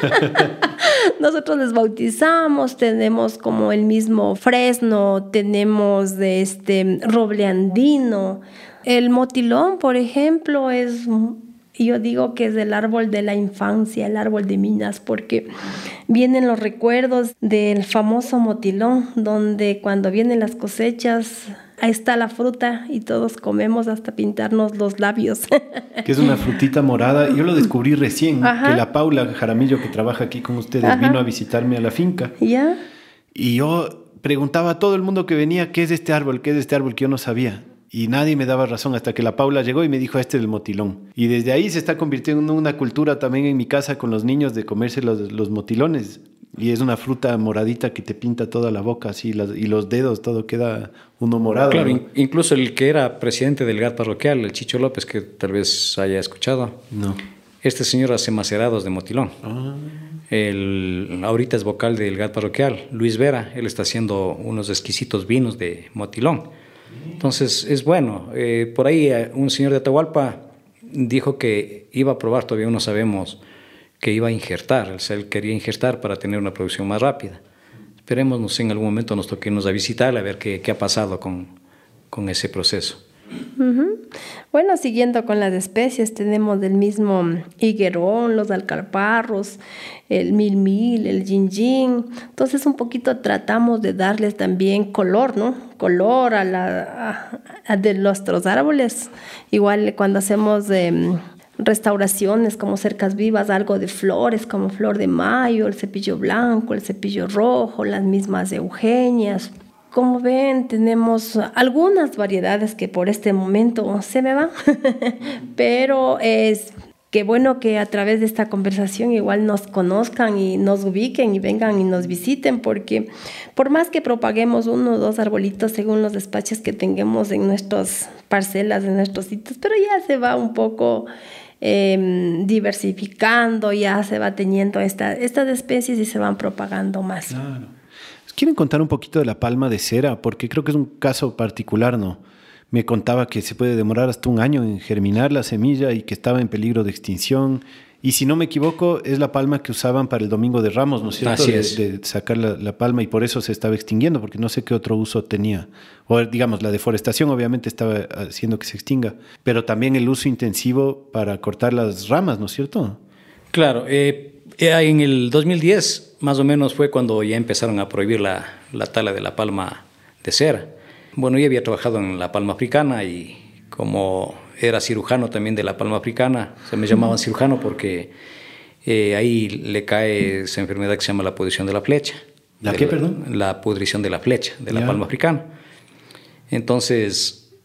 Nosotros les bautizamos, tenemos como el mismo fresno, tenemos de este roble andino. El motilón, por ejemplo, es, yo digo que es el árbol de la infancia, el árbol de minas, porque vienen los recuerdos del famoso motilón, donde cuando vienen las cosechas, ahí está la fruta y todos comemos hasta pintarnos los labios. Que es una frutita morada. Yo lo descubrí recién, Ajá. que la Paula Jaramillo, que trabaja aquí con ustedes, Ajá. vino a visitarme a la finca. ¿Ya? Y yo preguntaba a todo el mundo que venía, ¿qué es este árbol? ¿Qué es este árbol? Que yo no sabía. Y nadie me daba razón hasta que la Paula llegó y me dijo, este es el motilón. Y desde ahí se está convirtiendo en una cultura también en mi casa con los niños de comerse los, los motilones. Y es una fruta moradita que te pinta toda la boca así, las, y los dedos, todo queda uno morado. Claro, ¿no? in- incluso el que era presidente del G A T parroquial, el Chicho López, que tal vez haya escuchado. No. Este señor hace macerados de motilón. Ah. El, ahorita es vocal del G A T parroquial, Luis Vera, él está haciendo unos exquisitos vinos de motilón. Entonces es bueno. Eh, por ahí eh, un señor de Atahualpa dijo que iba a probar, todavía no sabemos, que iba a injertar, o sea, él quería injertar para tener una producción más rápida. Esperemos, no sé, en algún momento nos toque irnos a visitarle a ver qué, qué ha pasado con, con ese proceso. Uh-huh. Bueno, siguiendo con las especies, tenemos del mismo higuerón, los alcarparros, el milmil, el ginjín. Entonces un poquito tratamos de darles también color, ¿no? Color a la a, a de nuestros árboles. Igual cuando hacemos eh, restauraciones como cercas vivas, algo de flores como flor de mayo, el cepillo blanco, el cepillo rojo, las mismas eugenias. Como ven, tenemos algunas variedades que por este momento se me van, pero es que bueno que a través de esta conversación igual nos conozcan y nos ubiquen y vengan y nos visiten, porque por más que propaguemos uno o dos arbolitos según los despachos que tengamos en nuestras parcelas, en nuestros sitios, pero ya se va un poco eh, diversificando, ya se va teniendo esta, estas especies y se van propagando más. Claro. ¿Quieren contar un poquito de la palma de cera? Porque creo que es un caso particular, ¿no? Me contaba que se puede demorar hasta un año en germinar la semilla y que estaba en peligro de extinción. Y si no me equivoco, es la palma que usaban para el Domingo de Ramos, ¿no es cierto? Así de, es. de sacar la, la palma, y por eso se estaba extinguiendo, porque no sé qué otro uso tenía. O digamos, la deforestación obviamente estaba haciendo que se extinga, pero también el uso intensivo para cortar las ramas, ¿no es cierto? Claro, eh, en el dos mil diez más o menos fue cuando ya empezaron a prohibir la, la tala de la palma de cera. Bueno, yo había trabajado en la palma africana y como era cirujano también de la palma africana, se me llamaban cirujano porque eh, ahí le cae esa enfermedad que se llama la pudrición de la flecha. ¿La qué, perdón? La pudrición de la flecha, de la Ya. palma africana. Entonces,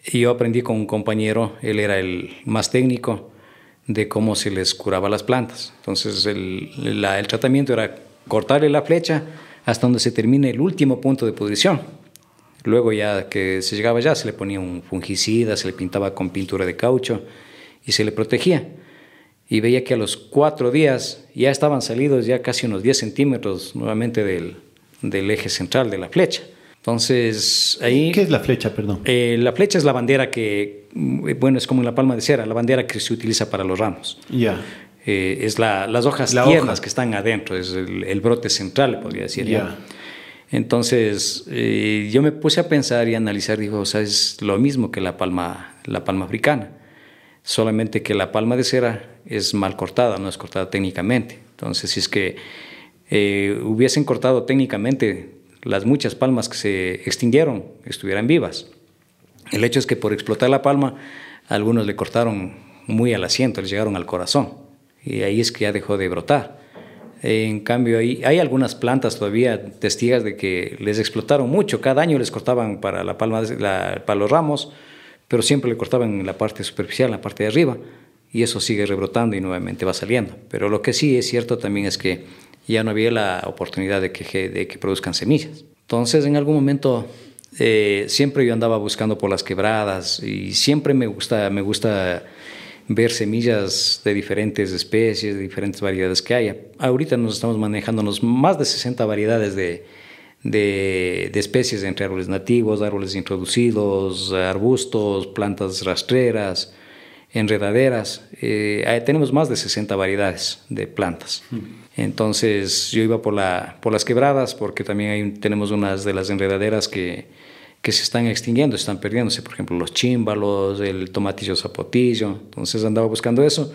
Y yo aprendí con un compañero, él era el más técnico, de cómo se les curaba las plantas. Entonces el, la, el tratamiento era cortarle la flecha hasta donde se termine el último punto de pudrición. Luego ya que se llegaba ya se le ponía un fungicida, se le pintaba con pintura de caucho y se le protegía. Y veía que a los cuatro días ya estaban salidos ya casi unos diez centímetros nuevamente del, del eje central de la flecha. Entonces, ahí... ¿Qué es la flecha, perdón? Eh, la flecha es la bandera que, bueno, es como la palma de cera, la bandera que se utiliza para los ramos. Ya. Yeah. Eh, es la, las hojas la tiernas hoja. que están adentro, es el, el brote central, podría decir. Ya. Yeah. Entonces, eh, yo me puse a pensar y a analizar, digo, o sea, es lo mismo que la palma, la palma africana, solamente que la palma de cera es mal cortada, no es cortada técnicamente. Entonces, si es que eh, hubiesen cortado técnicamente, las muchas palmas que se extinguieron estuvieran vivas. El hecho es que por explotar la palma, algunos le cortaron muy al asiento, les llegaron al corazón, y ahí es que ya dejó de brotar. En cambio, ahí hay algunas plantas todavía testigas de que les explotaron mucho, cada año les cortaban para, la palma, la, para los ramos, pero siempre le cortaban en la parte superficial, en la parte de arriba, y eso sigue rebrotando y nuevamente va saliendo. Pero lo que sí es cierto también es que ya no había la oportunidad de que, de que produzcan semillas. Entonces, en algún momento, eh, siempre yo andaba buscando por las quebradas y siempre me gusta, me gusta ver semillas de diferentes especies, de diferentes variedades que haya. Ahorita nos estamos manejándonos más de sesenta variedades de, de, de especies entre árboles nativos, árboles introducidos, arbustos, plantas rastreras, enredaderas. Eh, tenemos más de sesenta variedades de plantas. Mm. Entonces yo iba por, la, por las quebradas porque también hay, tenemos unas de las enredaderas que, que se están extinguiendo, están perdiéndose, por ejemplo los chímbalos, el tomatillo zapotillo. Entonces andaba buscando eso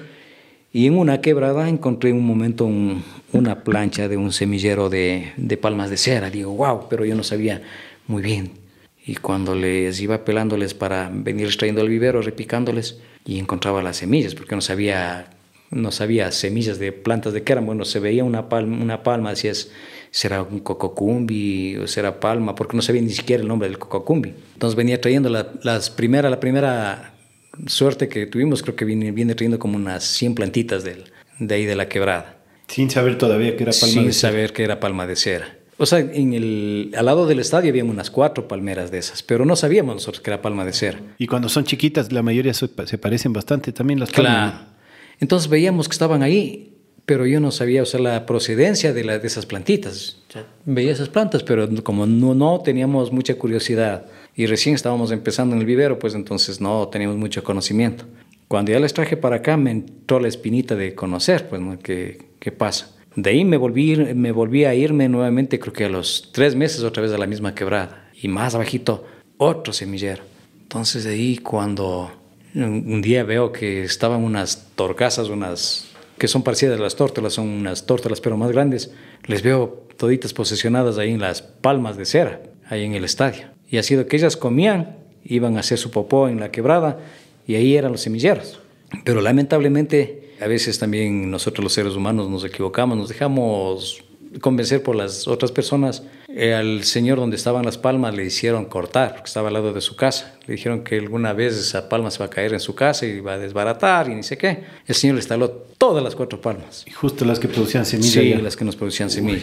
y en una quebrada encontré un momento un, una plancha de un semillero de, de palmas de cera. Digo, wow, pero yo no sabía muy bien. Y cuando les iba pelándoles para venir extrayendo el vivero, repicándoles, y encontraba las semillas, porque no sabía... no sabía semillas de plantas de qué eran. Bueno, se veía una palma, una palma, decías, será un cococumbi o será palma, porque no sabía ni siquiera el nombre del cococumbi. Entonces venía trayendo la, las primera, la primera suerte que tuvimos, creo que viene, viene trayendo como unas cien plantitas de, de ahí de la quebrada. Sin saber todavía que era palma Sin de cera. Sin saber que era palma de cera. O sea, en el, al lado del estadio había unas cuatro palmeras de esas, pero no sabíamos nosotros que era palma de cera. Y cuando son chiquitas, la mayoría se, se parecen bastante también las palmas. Claro. Entonces veíamos que estaban ahí, pero yo no sabía, o sea, la procedencia de, la, de esas plantitas. O sea, veía esas plantas, pero como no, no teníamos mucha curiosidad y recién estábamos empezando en el vivero, pues entonces no teníamos mucho conocimiento. Cuando ya les traje para acá, me entró la espinita de conocer, pues, ¿no? ¿Qué, qué pasa? De ahí me volví, me volví a irme nuevamente, creo que a los tres meses otra vez a la misma quebrada. Y más abajito, otro semillero. Entonces de ahí cuando... un día veo que estaban unas torcasas, unas que son parecidas a las tórtolas, son unas tórtolas pero más grandes. Les veo toditas posesionadas ahí en las palmas de cera, ahí en el estadio. Y ha sido que ellas comían, iban a hacer su popó en la quebrada y ahí eran los semilleros. Pero lamentablemente a veces también nosotros los seres humanos nos equivocamos, nos dejamos convencer por las otras personas. Eh, al señor donde estaban las palmas le hicieron cortar, porque estaba al lado de su casa. Le dijeron que alguna vez esa palma se va a caer en su casa y va a desbaratar y ni sé qué. El señor le instaló todas las cuatro palmas. Y justo las que producían semilla. Sí, ya. las que nos producían semilla.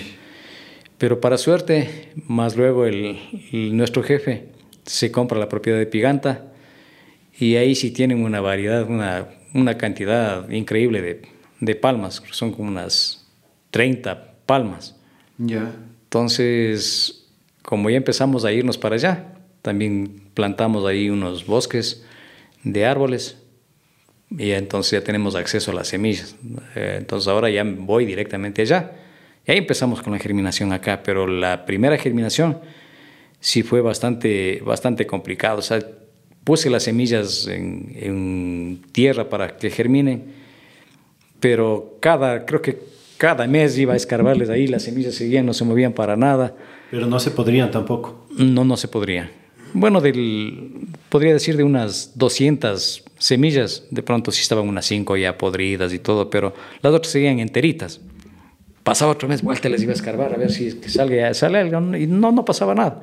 Pero para suerte, más luego el, el, nuestro jefe se compra la propiedad de Piganta y ahí sí tienen una variedad, una, una cantidad increíble de, de palmas. Son como unas treinta palmas. Ya. Entonces, como ya empezamos a irnos para allá, también plantamos ahí unos bosques de árboles y entonces ya tenemos acceso a las semillas. Eh, entonces ahora ya voy directamente allá. Y ahí empezamos con la germinación acá, pero la primera germinación sí fue bastante, bastante complicado. O sea, puse las semillas en, en tierra para que germinen, pero cada, creo que cada mes iba a escarbarles ahí, las semillas seguían, no se movían para nada. Pero no se podrían tampoco. No, no se podría. Bueno, del, podría decir de unas doscientas semillas, de pronto sí estaban unas cinco ya podridas y todo, pero las otras seguían enteritas. Pasaba otro mes, vuelta les iba a escarbar a ver si que salga, sale algo, y no, no pasaba nada.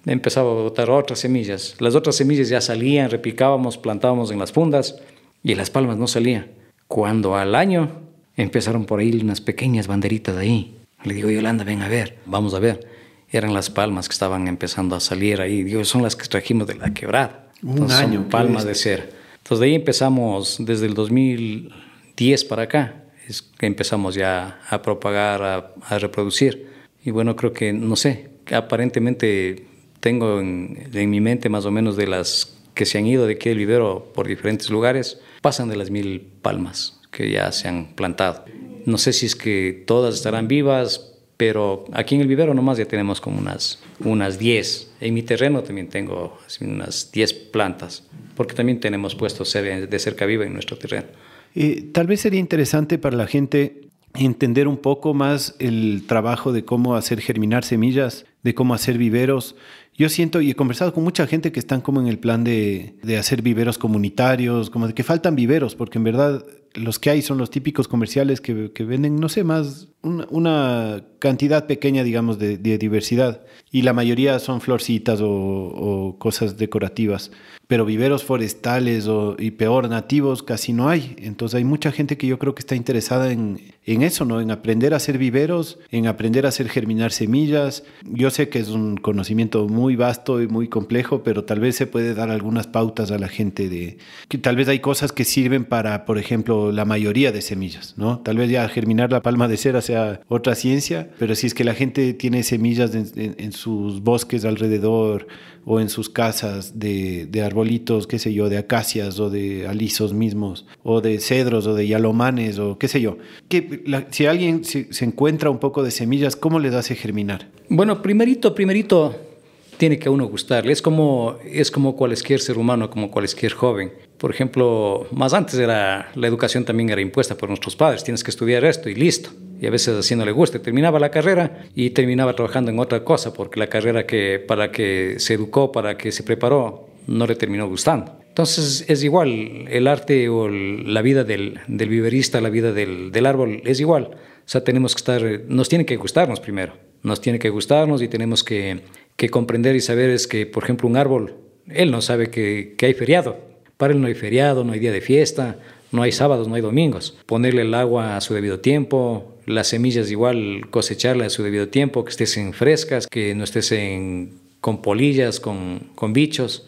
empezaba a botar otras semillas. Las otras semillas ya salían, replicábamos, plantábamos en las fundas y las palmas no salían. Cuando al año empezaron por ahí unas pequeñas banderitas de ahí. Le digo, Yolanda, ven a ver, vamos a ver. Eran las palmas que estaban empezando a salir ahí. Digo, son las que trajimos de la quebrada. Un Entonces, año. son palmas de cera. Entonces de ahí empezamos, desde el dos mil diez para acá, es que empezamos ya a propagar, a, a reproducir. Y bueno, creo que, no sé, aparentemente tengo en, en mi mente más o menos de las que se han ido de aquí del vivero por diferentes lugares, pasan de las mil palmas que ya se han plantado. No sé si es que todas estarán vivas, pero aquí en el vivero nomás ya tenemos como unas, unas diez. En mi terreno también tengo así, unas diez plantas, porque también tenemos puestos de cerca viva en nuestro terreno. Eh, tal vez sería interesante para la gente entender un poco más el trabajo de cómo hacer germinar semillas, de cómo hacer viveros. Yo siento, y he conversado con mucha gente que están como en el plan de, de hacer viveros comunitarios, como de que faltan viveros, porque en verdad los que hay son los típicos comerciales que, que venden, no sé, más una, una cantidad pequeña, digamos, de, de diversidad. Y la mayoría son florcitas o, o cosas decorativas. Pero viveros forestales o, y peor, nativos, casi no hay. Entonces hay mucha gente que yo creo que está interesada en, en eso, ¿no? En aprender a hacer viveros, en aprender a hacer germinar semillas. Yo sé que es un conocimiento muy vasto y muy complejo, pero tal vez se puede dar algunas pautas a la gente de que tal vez hay cosas que sirven para, por ejemplo, la mayoría de semillas, ¿no? Tal vez ya germinar la palma de cera sea otra ciencia, pero si es que la gente tiene semillas en, en, en sus bosques alrededor o en sus casas de, de arbolitos, qué sé yo, de acacias o de alisos mismos, o de cedros o de yalomanes o qué sé yo. Que la, si alguien se, se encuentra un poco de semillas, ¿cómo les hace germinar? Bueno, primerito, primerito tiene que a uno gustarle. Es como, es como cualquier ser humano, como cualquier joven. Por ejemplo, más antes era, la educación también era impuesta por nuestros padres. Tienes que estudiar esto y listo. Y a veces así no le gusta. Terminaba la carrera y terminaba trabajando en otra cosa porque la carrera que, para que se educó, para que se preparó, no le terminó gustando. Entonces es igual, el arte o el, la vida del, del viverista, la vida del, del árbol es igual. O sea, tenemos que estar, nos tiene que gustarnos primero. Nos tiene que gustarnos y tenemos que, que comprender y saber es que, por ejemplo, un árbol, él no sabe que, que hay feriado. Para él no hay feriado, no hay día de fiesta, no hay sábados, no hay domingos. Ponerle el agua a su debido tiempo, las semillas igual cosecharlas a su debido tiempo, que estén frescas, que no estén con polillas, con, con bichos.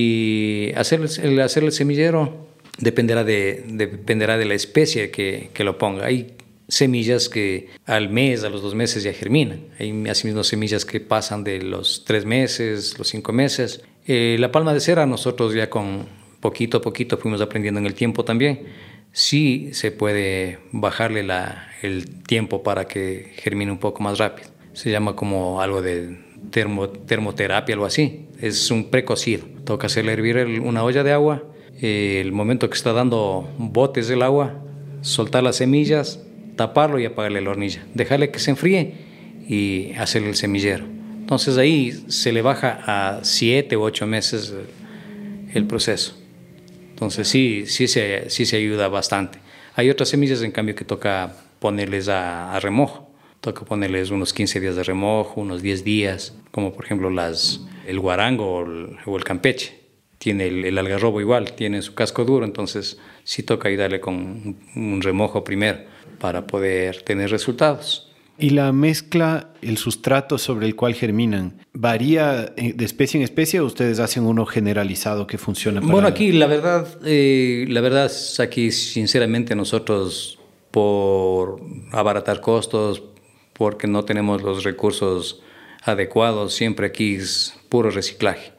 Y hacer el, hacer el semillero dependerá de, dependerá de la especie que, que lo ponga. Hay semillas que al mes, a los dos meses ya germinan. Hay asimismo semillas que pasan de los tres meses, los cinco meses. Eh, la palma de cera nosotros ya con poquito a poquito fuimos aprendiendo en el tiempo también. Sí se puede bajarle la, el tiempo para que germine un poco más rápido. Se llama como algo de termo, termoterapia, algo así. Es un precocido. Toca hacerle hervir el, una olla de agua. Eh, el momento que está dando botes del agua, soltar las semillas, taparlo y apagarle la hornilla. Dejarle que se enfríe y hacerle el semillero. Entonces ahí se le baja a siete u ocho meses el, el proceso. Entonces sí, sí se, sí se ayuda bastante. Hay otras semillas, en cambio, que toca ponerles a, a remojo. Toca ponerles unos quince días de remojo, unos diez días, como por ejemplo las, el guarango o el, o el campeche. Tiene el, el algarrobo igual, tiene su casco duro, entonces sí toca ayudarle con un remojo primero para poder tener resultados. ¿Y la mezcla, el sustrato sobre el cual germinan, varía de especie en especie o ustedes hacen uno generalizado que funciona para...? Bueno, aquí la verdad, eh, la verdad es aquí sinceramente nosotros por abaratar costos, porque no tenemos los recursos adecuados, siempre aquí es puro reciclaje.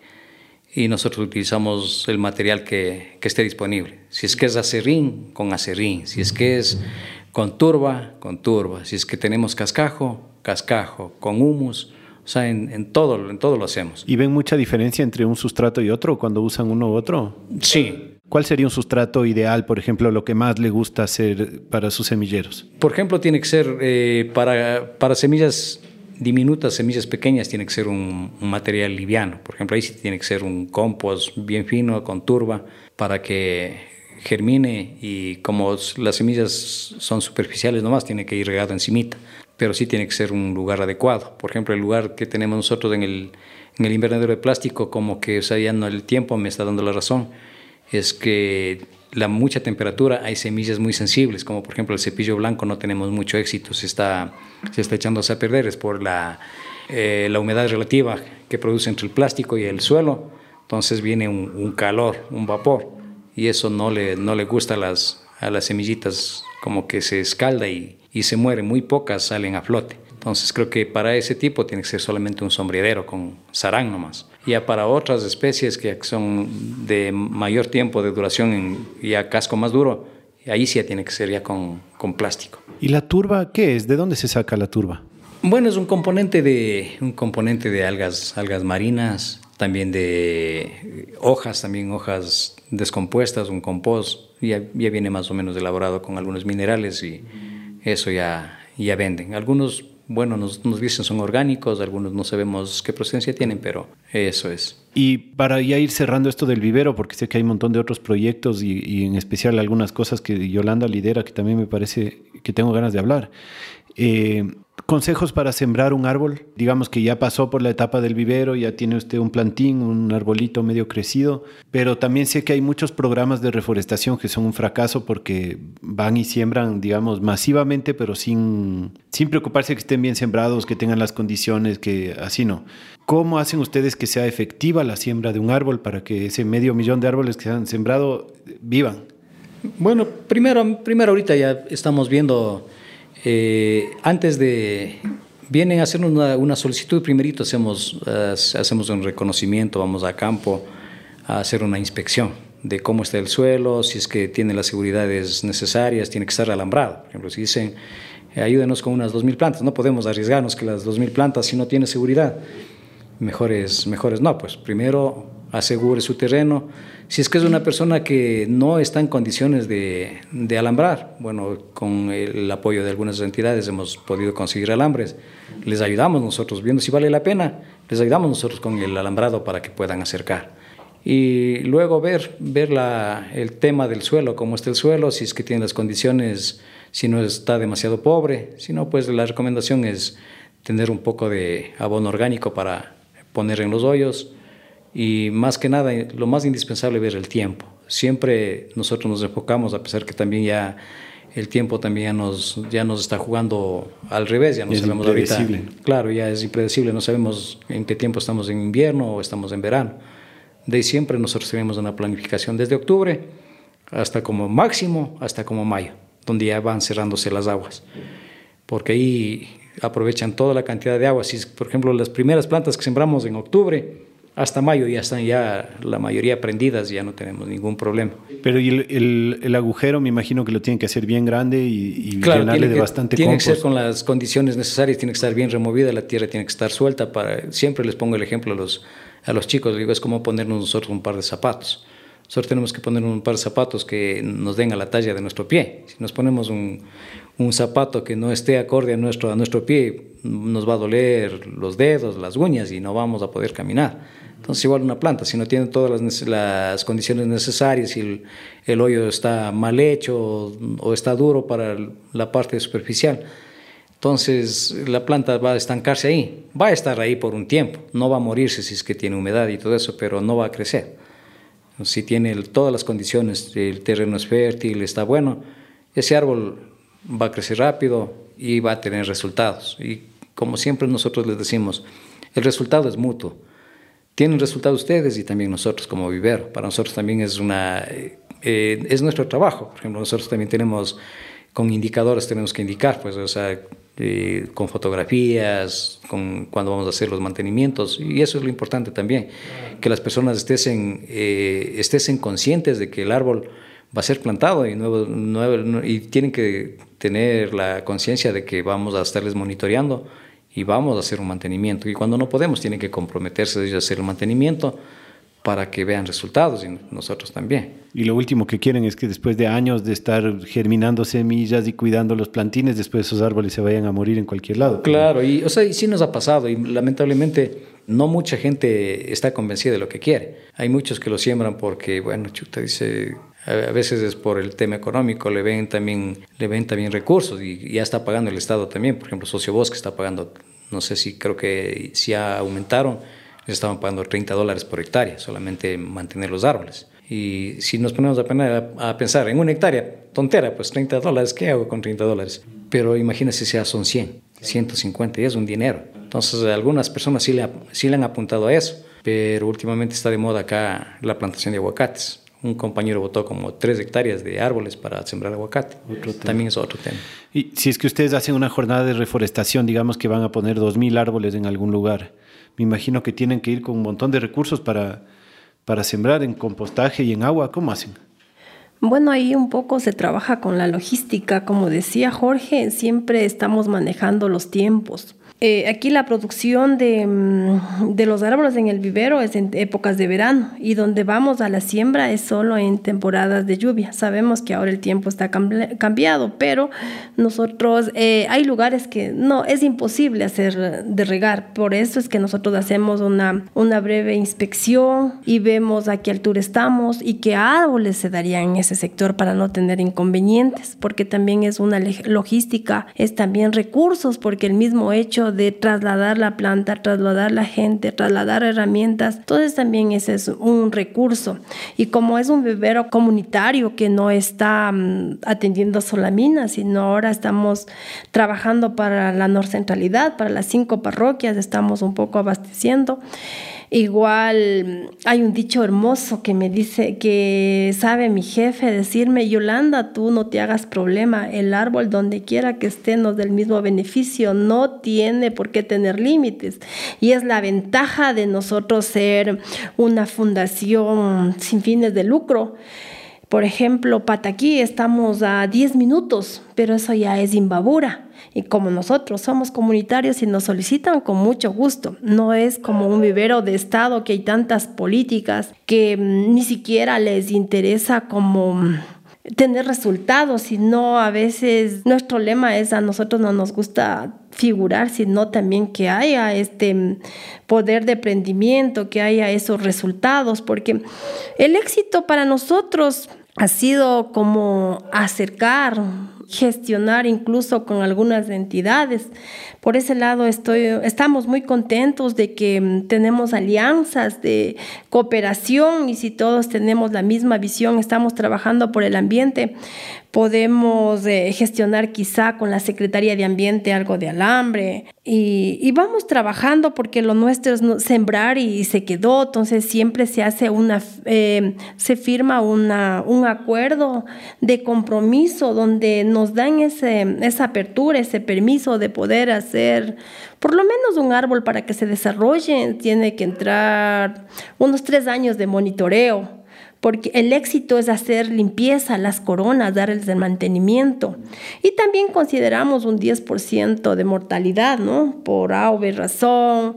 Y nosotros utilizamos el material que, que esté disponible. Si es que es acerrín, con acerrín. Si es que es con turba, con turba. Si es que tenemos cascajo, cascajo. Con humus, o sea, en, en, todo, en todo lo hacemos. ¿Y ven mucha diferencia entre un sustrato y otro cuando usan uno u otro? Sí. ¿Cuál sería un sustrato ideal, por ejemplo, lo que más le gusta hacer para sus semilleros? Por ejemplo, tiene que ser eh, para, para semillas diminutas, semillas pequeñas, tiene que ser un, un material liviano. Por ejemplo, ahí sí tiene que ser un compost bien fino, con turba, para que germine, y como las semillas son superficiales nomás, tiene que ir regado encimita, pero sí tiene que ser un lugar adecuado. Por ejemplo, el lugar que tenemos nosotros en el, en el invernadero de plástico, como que, o sea, ya no, el tiempo me está dando la razón, es que la mucha temperatura, hay semillas muy sensibles, como por ejemplo el cepillo blanco no tenemos mucho éxito, se está, se está echándose a perder, es por la, eh, la humedad relativa que produce entre el plástico y el suelo, entonces viene un, un calor, un vapor, y eso no le, no le gusta a las, a las semillitas, como que se escalda y, y se muere, muy pocas salen a flote. Entonces creo que para ese tipo tiene que ser solamente un sombreadero con sarán nomás. Ya para otras especies que son de mayor tiempo de duración, en ya casco más duro, ahí sí ya tiene que ser ya con, con plástico. ¿Y la turba qué es? ¿De dónde se saca la turba? Bueno, es un componente de, un componente de algas, algas marinas, también de hojas, también hojas descompuestas, un compost, ya, ya viene más o menos elaborado con algunos minerales y eso ya, ya venden. Algunos, bueno, nos, nos dicen son orgánicos, algunos no sabemos qué procedencia tienen, pero eso es. Y para ya ir cerrando esto del vivero, porque sé que hay un montón de otros proyectos y, y en especial algunas cosas que Yolanda lidera, que también me parece que tengo ganas de hablar. Eh, consejos para sembrar un árbol, digamos que ya pasó por la etapa del vivero, ya tiene usted un plantín, un arbolito medio crecido, pero también sé que hay muchos programas de reforestación que son un fracaso porque van y siembran, digamos, masivamente, pero sin, sin preocuparse que estén bien sembrados, que tengan las condiciones, que así no. ¿Cómo hacen ustedes que sea efectiva la siembra de un árbol para que ese medio millón de árboles que se han sembrado vivan? Bueno, primero, primero ahorita ya estamos viendo... Eh, antes de, vienen a hacer una, una solicitud, primerito hacemos, uh, hacemos un reconocimiento, vamos a campo a hacer una inspección de cómo está el suelo, si es que tiene las seguridades necesarias, tiene que estar alambrado. Por ejemplo, si dicen, eh, ayúdenos con unas dos mil plantas, no podemos arriesgarnos que las dos mil plantas, si no tiene seguridad, mejores, mejores no, pues primero asegure su terreno. Si es que es una persona que no está en condiciones de, de alambrar, bueno, con el apoyo de algunas entidades hemos podido conseguir alambres. Les ayudamos nosotros, viendo si vale la pena, les ayudamos nosotros con el alambrado para que puedan acercar. Y luego ver, ver la, el tema del suelo, cómo está el suelo, si es que tiene las condiciones, si no está demasiado pobre. Si no, pues la recomendación es tener un poco de abono orgánico para poner en los hoyos. Y más que nada, lo más indispensable es ver el tiempo. Siempre nosotros nos enfocamos, a pesar que también ya el tiempo también ya nos, ya nos está jugando al revés, ya no es sabemos ahorita. Claro, ya es impredecible, no sabemos en qué tiempo estamos en invierno o estamos en verano. De ahí siempre nosotros tenemos una planificación desde octubre hasta como máximo, hasta como mayo, donde ya van cerrándose las aguas. Porque ahí aprovechan toda la cantidad de agua. Si, por ejemplo, las primeras plantas que sembramos en octubre, hasta mayo ya están ya la mayoría prendidas, ya no tenemos ningún problema. Pero y el, el, el agujero me imagino que lo tienen que hacer bien grande y, y claro, llenarle que, de bastante tiene compost. Tiene que ser con las condiciones necesarias, tiene que estar bien removida, la tierra tiene que estar suelta. Para, siempre les pongo el ejemplo a los, a los chicos, digo, es como ponernos nosotros un par de zapatos. Nosotros tenemos que poner un par de zapatos que nos den a la talla de nuestro pie. Si nos ponemos un, un zapato que no esté acorde a nuestro, a nuestro pie, nos va a doler los dedos, las uñas y no vamos a poder caminar. Entonces igual una planta, si no tiene todas las, las condiciones necesarias, si el, el hoyo está mal hecho o, o está duro para la parte superficial, entonces la planta va a estancarse ahí, va a estar ahí por un tiempo, no va a morirse si es que tiene humedad y todo eso, pero no va a crecer. Si tiene el, todas las condiciones, el terreno es fértil, está bueno, ese árbol va a crecer rápido y va a tener resultados. Y como siempre nosotros les decimos, el resultado es mutuo. Tienen resultados ustedes y también nosotros como vivero. Para nosotros también es, una, eh, es nuestro trabajo. Por ejemplo, nosotros también tenemos, con indicadores tenemos que indicar, pues, o sea, eh, con fotografías, con, cuando vamos a hacer los mantenimientos. Y eso es lo importante también, que las personas estén, eh, estén conscientes de que el árbol va a ser plantado y, nuevo, nuevo, y tienen que tener la conciencia de que vamos a estarles monitoreando y vamos a hacer un mantenimiento. Y cuando no podemos, tienen que comprometerse ellos a hacer el mantenimiento para que vean resultados, y nosotros también. Y lo último que quieren es que después de años de estar germinando semillas y cuidando los plantines, después esos árboles se vayan a morir en cualquier lado. Claro, y, o sea, y sí nos ha pasado, y lamentablemente no mucha gente está convencida de lo que quiere. Hay muchos que lo siembran porque, bueno, chuta, dice, a veces es por el tema económico, le ven también, le ven también recursos, y ya está pagando el Estado también. Por ejemplo, Sociobosque está pagando, no sé si creo que si ya aumentaron, estaban pagando treinta dólares por hectárea, solamente mantener los árboles. Y si nos ponemos a, pena, a pensar en una hectárea, tontera, pues treinta dólares, ¿qué hago con treinta dólares? Pero imagínense si ya son cien, ciento cincuenta, y es un dinero. Entonces, algunas personas sí le, sí le han apuntado a eso, pero últimamente está de moda acá la plantación de aguacates. Un compañero botó como tres hectáreas de árboles para sembrar aguacate. También es otro tema. Y si es que ustedes hacen una jornada de reforestación, digamos que van a poner dos mil árboles en algún lugar, me imagino que tienen que ir con un montón de recursos para, para sembrar en compostaje y en agua. ¿Cómo hacen? Bueno, ahí un poco se trabaja con la logística. Como decía Jorge, siempre estamos manejando los tiempos. Eh, aquí la producción de, de los árboles en el vivero es en épocas de verano y donde vamos a la siembra es solo en temporadas de lluvia. Sabemos que ahora el tiempo está cambi- cambiado, pero nosotros eh, hay lugares que no, es imposible hacer de regar. Por eso es que nosotros hacemos una, una breve inspección y vemos a qué altura estamos y qué árboles se darían en ese sector para no tener inconvenientes, porque también es una logística, es también recursos, porque el mismo hecho de trasladar la planta, trasladar la gente, trasladar herramientas, entonces también ese es un recurso. Y como es un vivero comunitario que no está um, atendiendo solo a Minas, sino ahora estamos trabajando para la norcentralidad, para las cinco parroquias, estamos un poco abasteciendo. Igual hay un dicho hermoso que me dice, que sabe mi jefe decirme: Yolanda, tú no te hagas problema, el árbol donde quiera que esté nos da el mismo beneficio, no tiene por qué tener límites. Y es la ventaja de nosotros ser una fundación sin fines de lucro. Por ejemplo, Pataquí estamos a diez minutos, pero eso ya es Imbabura. Y como nosotros somos comunitarios y nos solicitan, con mucho gusto. No es como un vivero de Estado que hay tantas políticas que mm, ni siquiera les interesa como mm, tener resultados, sino a veces nuestro lema es: a nosotros no nos gusta figurar, sino también que haya este poder de emprendimiento, que haya esos resultados, porque el éxito para nosotros ha sido como acercar, gestionar incluso con algunas entidades. Por ese lado estoy, estamos muy contentos de que tenemos alianzas de cooperación, y si todos tenemos la misma visión, estamos trabajando por el ambiente, podemos eh, gestionar quizá con la Secretaría de Ambiente algo de alambre y, y vamos trabajando, porque lo nuestro es no, sembrar y se quedó. Entonces siempre se hace una, eh, se firma una, un acuerdo de compromiso donde nos dan ese, esa apertura, ese permiso de poder hacer por lo menos un árbol para que se desarrolle. Tiene que entrar unos tres años de monitoreo, porque el éxito es hacer limpieza, las coronas, darles el mantenimiento. Y también consideramos un diez por ciento de mortalidad, ¿no? Por A o B razón,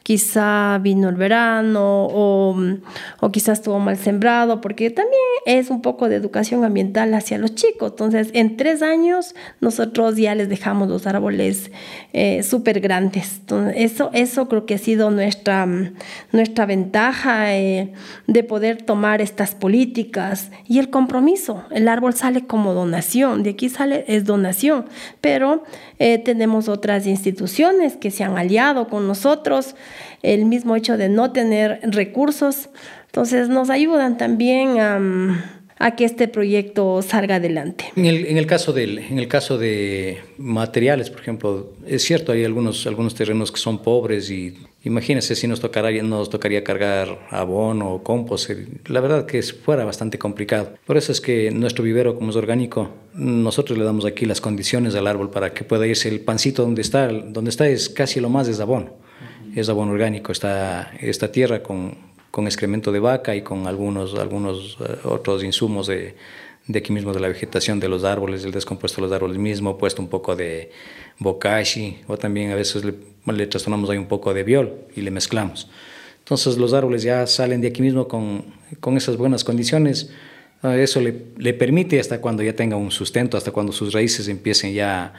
quizá vino el verano o, o quizás estuvo mal sembrado, porque también es un poco de educación ambiental hacia los chicos. Entonces, en tres años nosotros ya les dejamos los árboles eh, súper grandes. Entonces, eso, eso creo que ha sido nuestra, nuestra ventaja eh, de poder tomar estas políticas y el compromiso. El árbol sale como donación, de aquí sale, es donación, pero eh, tenemos otras instituciones que se han aliado con nosotros. El mismo hecho de no tener recursos, entonces nos ayudan también a, a que este proyecto salga adelante. En el, en el caso del, en el caso de materiales, por ejemplo, es cierto, hay algunos, algunos terrenos que son pobres y imagínense si nos tocaría, nos tocaría cargar abono o compost. La verdad que fuera bastante complicado. Por eso es que nuestro vivero, como es orgánico, nosotros le damos aquí las condiciones al árbol para que pueda irse. El pancito donde está, donde está es casi lo más es abono. Es abono orgánico, está esta tierra con, con excremento de vaca y con algunos, algunos uh, otros insumos de, de aquí mismo, de la vegetación de los árboles, el descompuesto de los árboles mismo, puesto un poco de bokashi, o también a veces le, le trastornamos ahí un poco de biol y le mezclamos. Entonces los árboles ya salen de aquí mismo con, con esas buenas condiciones. Uh, eso le, le permite, hasta cuando ya tenga un sustento, hasta cuando sus raíces empiecen ya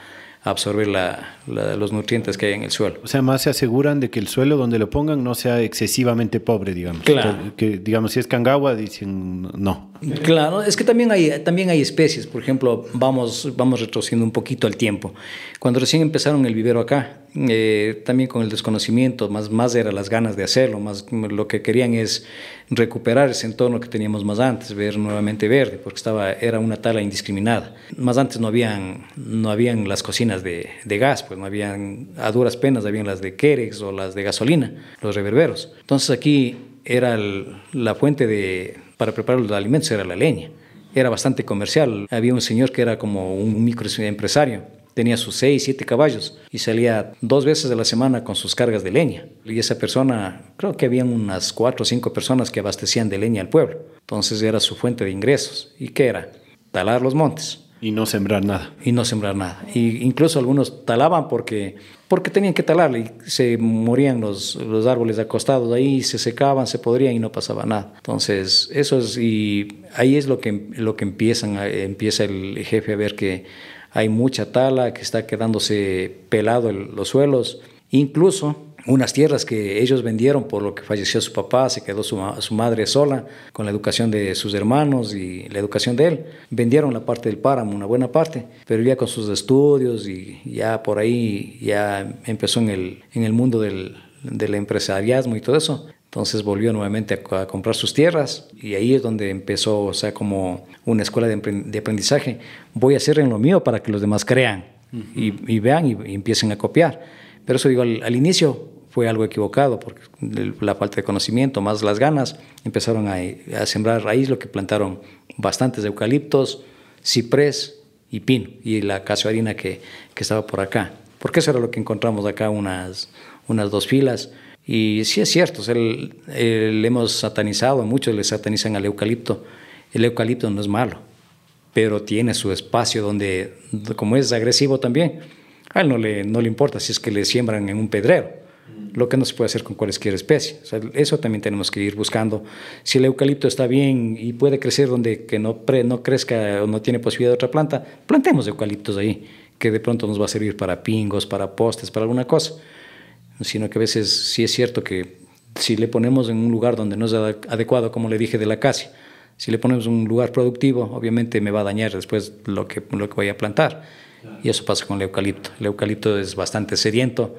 absorber la, la, los nutrientes que hay en el suelo. O sea, más se aseguran de que el suelo donde lo pongan no sea excesivamente pobre, digamos. Claro. Que, digamos, si es cangagua, dicen no. Claro, es que también hay, también hay especies. Por ejemplo, vamos, vamos retrocediendo un poquito al tiempo. Cuando recién empezaron el vivero acá, eh, también con el desconocimiento, más, más era las ganas de hacerlo, más lo que querían es recuperar ese entorno que teníamos más antes, ver nuevamente verde, porque estaba, era una tala indiscriminada. Más antes no habían, no habían las cocinas de, de gas, pues no habían, a duras penas habían las de Querex o las de gasolina, los reverberos. Entonces aquí era el, la fuente de, para preparar los alimentos era la leña. Era bastante comercial. Había un señor que era como un microempresario. Tenía sus seis, siete caballos y salía dos veces a la semana con sus cargas de leña. Y esa persona, creo que habían unas cuatro o cinco personas que abastecían de leña al pueblo. Entonces era su fuente de ingresos. ¿Y qué era? Talar los montes. Y no sembrar nada. Y no sembrar nada. Y incluso algunos talaban porque, porque tenían que talar y se morían los, los árboles acostados ahí, se secaban, se podrían y no pasaba nada. Entonces, eso es, y ahí es lo que, lo que empiezan, empieza el jefe a ver que hay mucha tala, que está quedándose pelado el, los suelos. Incluso unas tierras que ellos vendieron por lo que falleció su papá, se quedó su, su madre sola con la educación de sus hermanos y la educación de él. Vendieron la parte del páramo, una buena parte, pero ya con sus estudios y ya por ahí ya empezó en el, en el mundo del, del empresariazgo y todo eso. Entonces volvió nuevamente a, a comprar sus tierras y ahí es donde empezó, o sea, como una escuela de, de aprendizaje. Voy a hacer en lo mío para que los demás crean uh-huh. y, y vean y, y empiecen a copiar. Pero eso digo, al, al inicio fue algo equivocado porque la falta de conocimiento, más las ganas, empezaron a, a sembrar raíz, lo que plantaron bastantes eucaliptos, ciprés y pino y la casuarina que, que estaba por acá. Porque eso era lo que encontramos acá, unas, unas dos filas. Y sí es cierto, o sea, el, el, hemos satanizado, muchos le satanizan al eucalipto. El eucalipto no es malo, pero tiene su espacio donde, como es agresivo también, a él no le, no le importa si es que le siembran en un pedrero, lo que no se puede hacer con cualquier especie. O sea, eso también tenemos que ir buscando. Si el eucalipto está bien y puede crecer donde que no, pre, no crezca o no tiene posibilidad de otra planta, plantemos eucaliptos ahí, que de pronto nos va a servir para pingos, para postes, para alguna cosa. Sino que a veces sí es cierto que si le ponemos en un lugar donde no es adecuado, como le dije de la acacia, si le ponemos un lugar productivo, obviamente me va a dañar después lo que, lo que voy a plantar. Y eso pasa con el eucalipto. El eucalipto es bastante sediento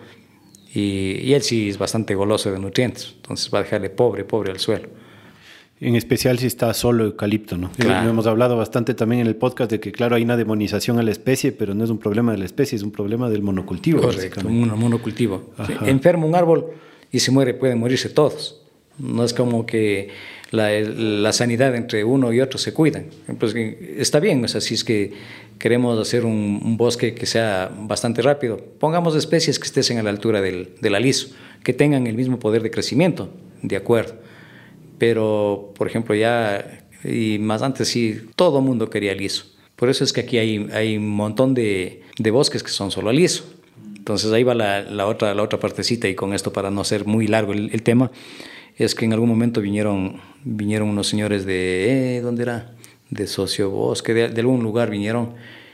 y, y él sí es bastante goloso de nutrientes, entonces va a dejarle pobre, pobre al suelo. En especial si está solo eucalipto, ¿no? Claro. Hemos hablado bastante también en el podcast de que, claro, hay una demonización a la especie, pero no es un problema de la especie, es un problema del monocultivo. Correcto, un monocultivo. Ajá. Enferma un árbol y se muere, pueden morirse todos. No es como que la, la sanidad entre uno y otro se cuidan. Pues está bien, o sea, si es que queremos hacer un, un bosque que sea bastante rápido, pongamos especies que estén a la altura del, del aliso, que tengan el mismo poder de crecimiento, de acuerdo. Pero, por ejemplo, ya, y más antes sí, todo el mundo quería liso. Por eso es que aquí hay, hay un montón de, de bosques que son solo liso. Entonces ahí va la, la, otra, la otra partecita, y con esto, para no ser muy largo el, el tema, es que en algún momento vinieron, vinieron unos señores de, eh, ¿dónde era? De Sociobosque, de, de algún lugar vinieron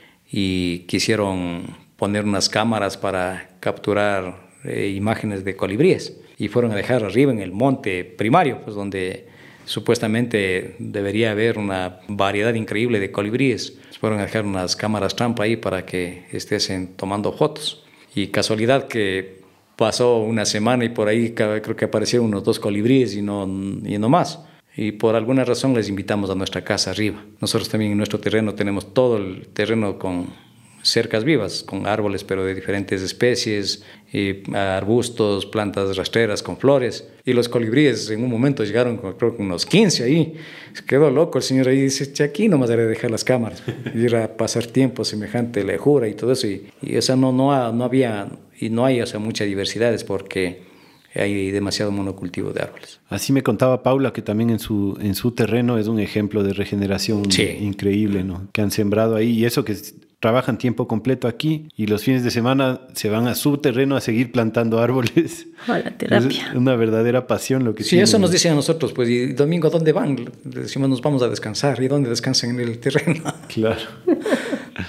y quisieron poner unas cámaras para capturar eh, imágenes de colibríes. Y fueron a dejar arriba en el monte primario, pues donde supuestamente debería haber una variedad increíble de colibríes. Fueron a dejar unas cámaras trampa ahí para que estuviesen tomando fotos. Y casualidad que pasó una semana y por ahí creo que aparecieron unos dos colibríes y no, y no más. Y por alguna razón les invitamos a nuestra casa arriba. Nosotros también en nuestro terreno tenemos todo el terreno con cercas vivas, con árboles pero de diferentes especies, y arbustos, plantas rastreras con flores. Y los colibríes en un momento llegaron, creo que unos quince ahí. Se quedó loco el señor ahí y dice, aquí nomás haré dejar las cámaras, ir a pasar tiempo semejante lejura y todo eso. Y, y o sea, no, no, no había, y no hay, o sea, muchas diversidades porque hay demasiado monocultivo de árboles. Así me contaba Paula, que también en su, en su terreno es un ejemplo de regeneración sí. increíble, ¿no? Que han sembrado ahí, y eso que trabajan tiempo completo aquí y los fines de semana se van a su terreno a seguir plantando árboles. A la terapia. Es una verdadera pasión lo que sí, tienen. Eso nos dicen a nosotros, pues, ¿y domingo dónde van? Le decimos, nos vamos a descansar. ¿Y dónde descansan? En el terreno. Claro.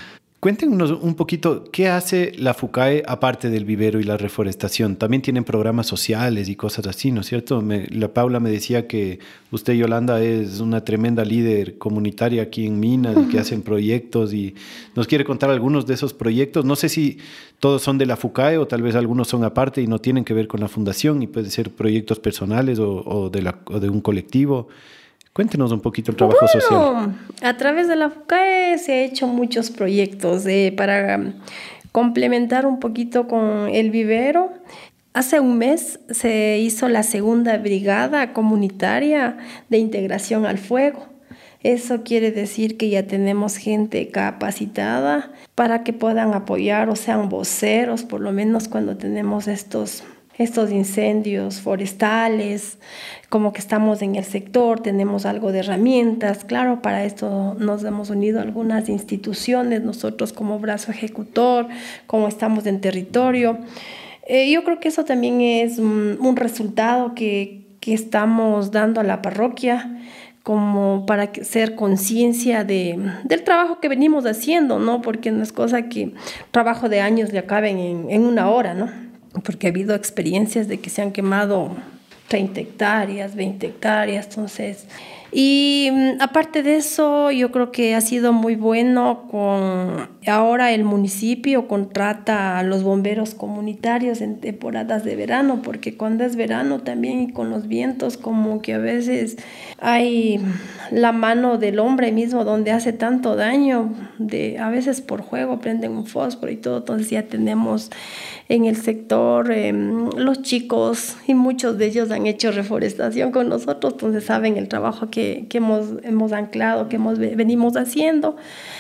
Cuéntenos un poquito, ¿qué hace la FUCAE aparte del vivero y la reforestación? También tienen programas sociales y cosas así, ¿no es cierto? Me, la Paula me decía que usted, Yolanda, es una tremenda líder comunitaria aquí en Minas y que hacen proyectos y nos quiere contar algunos de esos proyectos. No sé si todos son de la FUCAE o tal vez algunos son aparte y no tienen que ver con la fundación y pueden ser proyectos personales o, o, de, la, o de un colectivo. Cuéntenos un poquito el trabajo bueno, social. A través de la FUCAE se han hecho muchos proyectos eh, para complementar un poquito con el vivero. Hace un mes se hizo la segunda brigada comunitaria de integración al fuego. Eso quiere decir que ya tenemos gente capacitada para que puedan apoyar o sean voceros, por lo menos cuando tenemos estos estos incendios forestales, como que estamos en el sector, tenemos algo de herramientas. Claro, para esto nos hemos unido a algunas instituciones, nosotros como brazo ejecutor, como estamos en territorio. Eh, yo creo que eso también es un, un resultado que, que estamos dando a la parroquia, como para hacer conciencia de, del trabajo que venimos haciendo, ¿no? Porque no es cosa que trabajo de años le acaben en, en una hora, ¿no? Porque ha habido experiencias de que se han quemado treinta hectáreas, veinte hectáreas, entonces... Y aparte de eso, yo creo que ha sido muy bueno con... Ahora el municipio contrata a los bomberos comunitarios en temporadas de verano, porque cuando es verano también y con los vientos, como que a veces hay la mano del hombre mismo donde hace tanto daño, de, a veces por juego prenden un fósforo y todo, entonces ya tenemos en el sector eh, los chicos y muchos de ellos han hecho reforestación con nosotros, entonces saben el trabajo que Que, que hemos, hemos anclado, que hemos, venimos haciendo.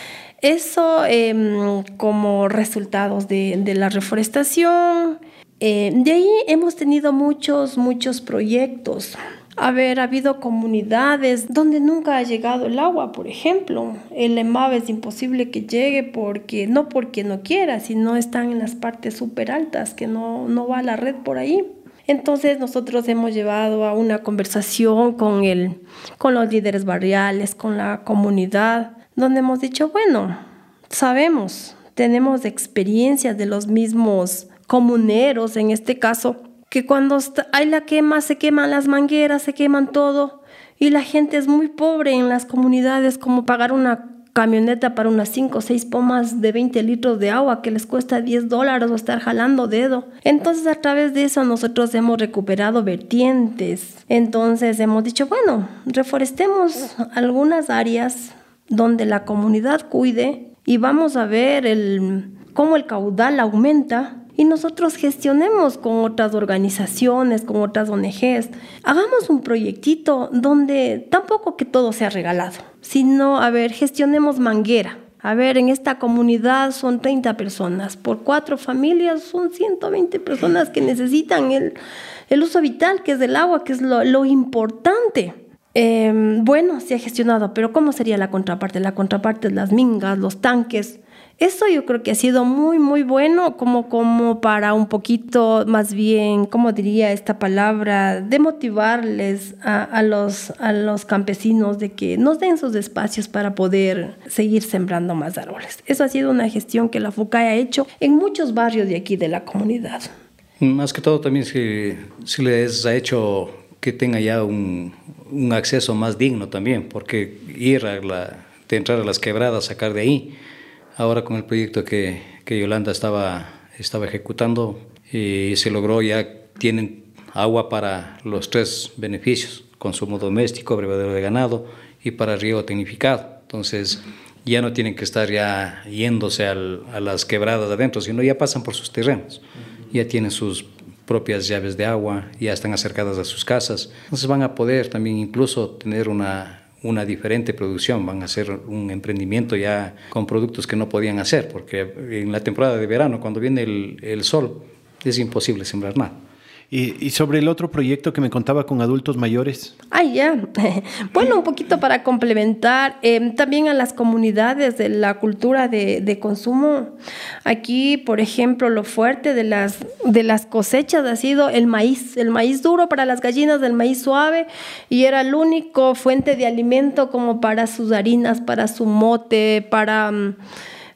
Eso eh, como resultados de, de la reforestación. Eh, de ahí hemos tenido muchos, muchos proyectos. A ver, ha habido comunidades donde nunca ha llegado el agua, por ejemplo. El EMAV es imposible que llegue porque, no porque no quiera, sino están en las partes súper altas, que no, no va la red por ahí. Entonces nosotros hemos llevado a una conversación con, el, con los líderes barriales, con la comunidad, donde hemos dicho, bueno, sabemos, tenemos experiencias de los mismos comuneros, en este caso, que cuando hay la quema, se queman las mangueras, se queman todo, y la gente es muy pobre en las comunidades, como pagar una camioneta para unas cinco o seis pomas de veinte litros de agua que les cuesta diez dólares o estar jalando dedo. Entonces a través de eso nosotros hemos recuperado vertientes. Entonces hemos dicho, bueno, reforestemos algunas áreas donde la comunidad cuide y vamos a ver el, cómo el caudal aumenta. Y nosotros gestionemos con otras organizaciones, con otras O N Ges. Hagamos un proyectito donde tampoco que todo sea regalado, sino, a ver, gestionemos manguera. A ver, en esta comunidad son treinta personas, por cuatro familias son ciento veinte personas que necesitan el, el uso vital, que es el agua, que es lo, lo importante. Eh, bueno, se ha gestionado, pero ¿cómo sería la contraparte? La contraparte es las mingas, los tanques. Eso yo creo que ha sido muy, muy bueno, como, como para un poquito, más bien, ¿cómo diría esta palabra? De motivarles a, a, los, a los campesinos de que nos den sus espacios para poder seguir sembrando más árboles. Eso ha sido una gestión que la FUCAE ha hecho en muchos barrios de aquí de la comunidad. Más que todo también si, si les ha hecho que tenga ya un, un acceso más digno también, porque ir a la, de entrar a las quebradas, sacar de ahí. Ahora con el proyecto que, que Yolanda estaba, estaba ejecutando, eh, se logró, ya tienen agua para los tres beneficios, consumo doméstico, abrevadero de ganado y para riego tecnificado. Entonces ya no tienen que estar ya yéndose al, a las quebradas adentro, sino ya pasan por sus terrenos, ya tienen sus propias llaves de agua, ya están acercadas a sus casas. Entonces van a poder también incluso tener una... una diferente producción, van a hacer un emprendimiento ya con productos que no podían hacer, porque en la temporada de verano, cuando viene el, el sol, es imposible sembrar nada. Y, y sobre el otro proyecto que me contaba con adultos mayores. Ah, ya. Bueno, un poquito para complementar eh, también a las comunidades de la cultura de, de consumo. Aquí, por ejemplo, lo fuerte de las, de las cosechas ha sido el maíz. El maíz duro para las gallinas, del maíz suave, y era el único fuente de alimento como para sus harinas, para su mote, para...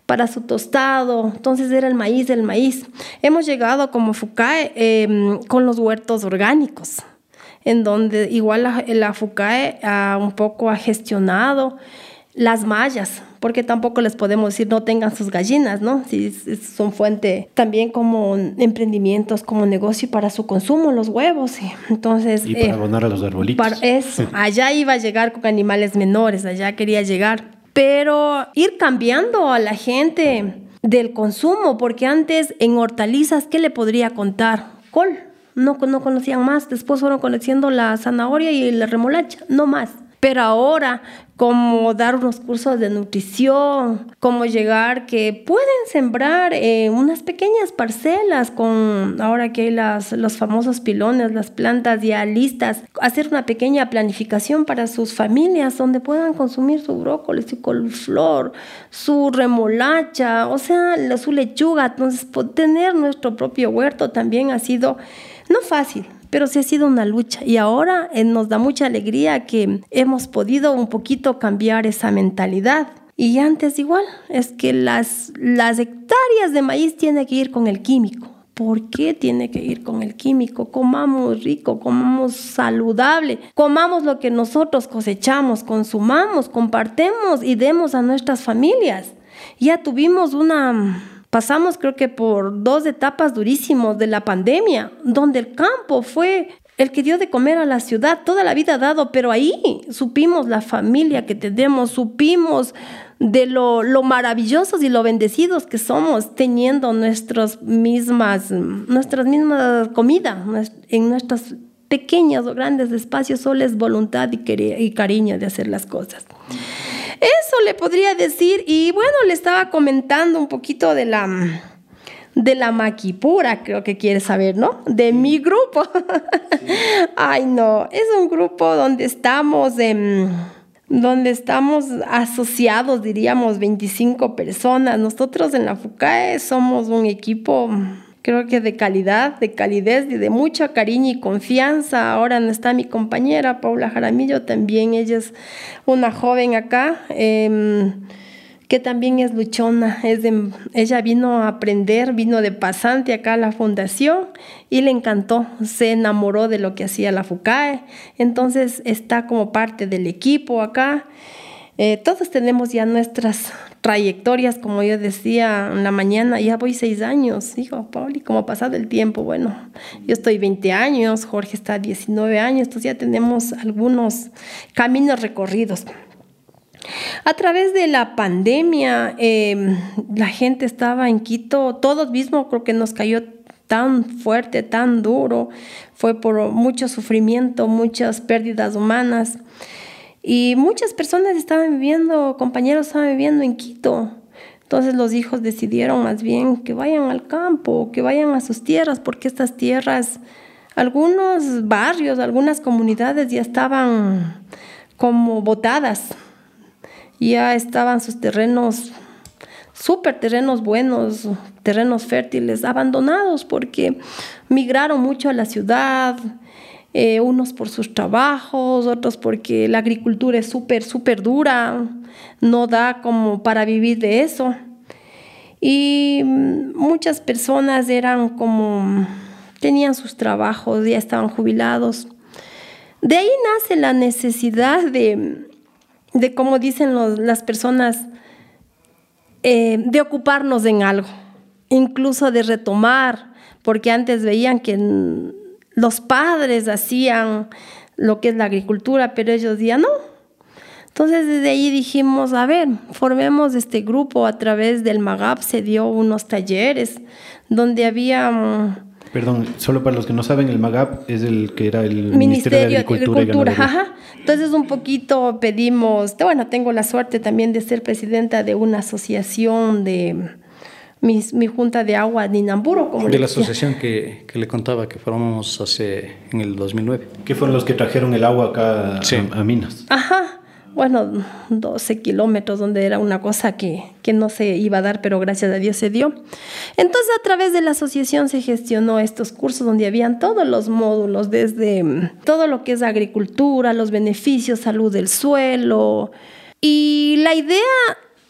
para su tostado. Entonces era el maíz, el maíz. Hemos llegado como FUCAE eh, con los huertos orgánicos, en donde igual la, la FUCAE ha un poco ha gestionado las mallas, porque tampoco les podemos decir no tengan sus gallinas, ¿no? Si son fuente también como emprendimientos, como negocio para su consumo, los huevos. Entonces, y para eh, abonar a los arbolitos. Para eso, allá iba a llegar con animales menores, allá quería llegar. Pero ir cambiando a la gente del consumo, porque antes en hortalizas, ¿qué le podría contar? Col, no, no conocían más, después fueron conociendo la zanahoria y la remolacha, no más. Pero ahora, como dar unos cursos de nutrición, como llegar que pueden sembrar eh, unas pequeñas parcelas con, ahora que hay las, los famosos pilones, las plantas ya listas, hacer una pequeña planificación para sus familias donde puedan consumir su brócoli, su coliflor, su remolacha, o sea, su lechuga. Entonces, tener nuestro propio huerto también ha sido no fácil, pero sí ha sido una lucha, y ahora eh, nos da mucha alegría que hemos podido un poquito cambiar esa mentalidad. Y antes igual, es que las, las hectáreas de maíz tienen que ir con el químico. ¿Por qué tiene que ir con el químico? Comamos rico, comamos saludable, comamos lo que nosotros cosechamos, consumamos, compartemos y demos a nuestras familias. Ya tuvimos una... Pasamos creo que por dos etapas durísimos de la pandemia, donde el campo fue el que dio de comer a la ciudad, toda la vida ha dado, pero ahí supimos la familia que tenemos, supimos de lo, lo maravillosos y lo bendecidos que somos teniendo nuestras mismas, nuestras mismas comida en nuestros pequeños o grandes espacios. Solo es voluntad y, querer, y cariño de hacer las cosas. Eso le podría decir. Y bueno, le estaba comentando un poquito de la, de la maquipura, creo que quiere saber, ¿no? De mi grupo. Sí. Ay, no, es un grupo donde estamos, eh, donde estamos asociados, diríamos, veinticinco personas. Nosotros en la FUCAE somos un equipo... creo que de calidad, de calidez y de mucho cariño y confianza. Ahora no está mi compañera Paula Jaramillo, también ella es una joven acá, eh, que también es luchona. Es de, ella vino a aprender, vino de pasante acá a la fundación y le encantó, se enamoró de lo que hacía la FUCAE. Entonces está como parte del equipo acá. Eh, todos tenemos ya nuestras trayectorias, como yo decía en la mañana, ya voy seis años, hijo, Pauli, ¿cómo ha pasado el tiempo? Bueno, yo estoy veinte años, Jorge está diecinueve años, entonces ya tenemos algunos caminos recorridos. A través de la pandemia, eh, la gente estaba en Quito, todos mismos creo que nos cayó tan fuerte, tan duro, fue por mucho sufrimiento, muchas pérdidas humanas. Y muchas personas estaban viviendo, compañeros estaban viviendo en Quito. Entonces los hijos decidieron más bien que vayan al campo, que vayan a sus tierras, porque estas tierras, algunos barrios, algunas comunidades ya estaban como botadas. Ya estaban sus terrenos, súper terrenos buenos, terrenos fértiles, abandonados porque migraron mucho a la ciudad. Eh, unos por sus trabajos, otros porque la agricultura es súper, súper dura, no da como para vivir de eso. Y muchas personas eran como, tenían sus trabajos, ya estaban jubilados. De ahí nace la necesidad de, de como dicen los, las personas, eh, de ocuparnos en algo, incluso de retomar, porque antes veían que los padres hacían lo que es la agricultura, pero ellos ya no. Entonces desde ahí dijimos, a ver, formemos este grupo. A través del MAGAP se dio unos talleres donde había... Perdón, solo para los que no saben, el MAGAP es el que era el Ministerio, Ministerio de Agricultura, Agricultura y Ganadería. Ajá. Entonces un poquito pedimos, bueno, tengo la suerte también de ser presidenta de una asociación de... Mi, mi junta de agua de Inamburo. Como de la asociación que, que le contaba que formamos hace en el dos mil nueve. ¿Qué fueron los que trajeron el agua acá sí. a, a Minas? Ajá, bueno, doce kilómetros, donde era una cosa que, que no se iba a dar, pero gracias a Dios se dio. Entonces a través de la asociación se gestionó estos cursos donde habían todos los módulos, desde todo lo que es agricultura, los beneficios, salud del suelo. Y la idea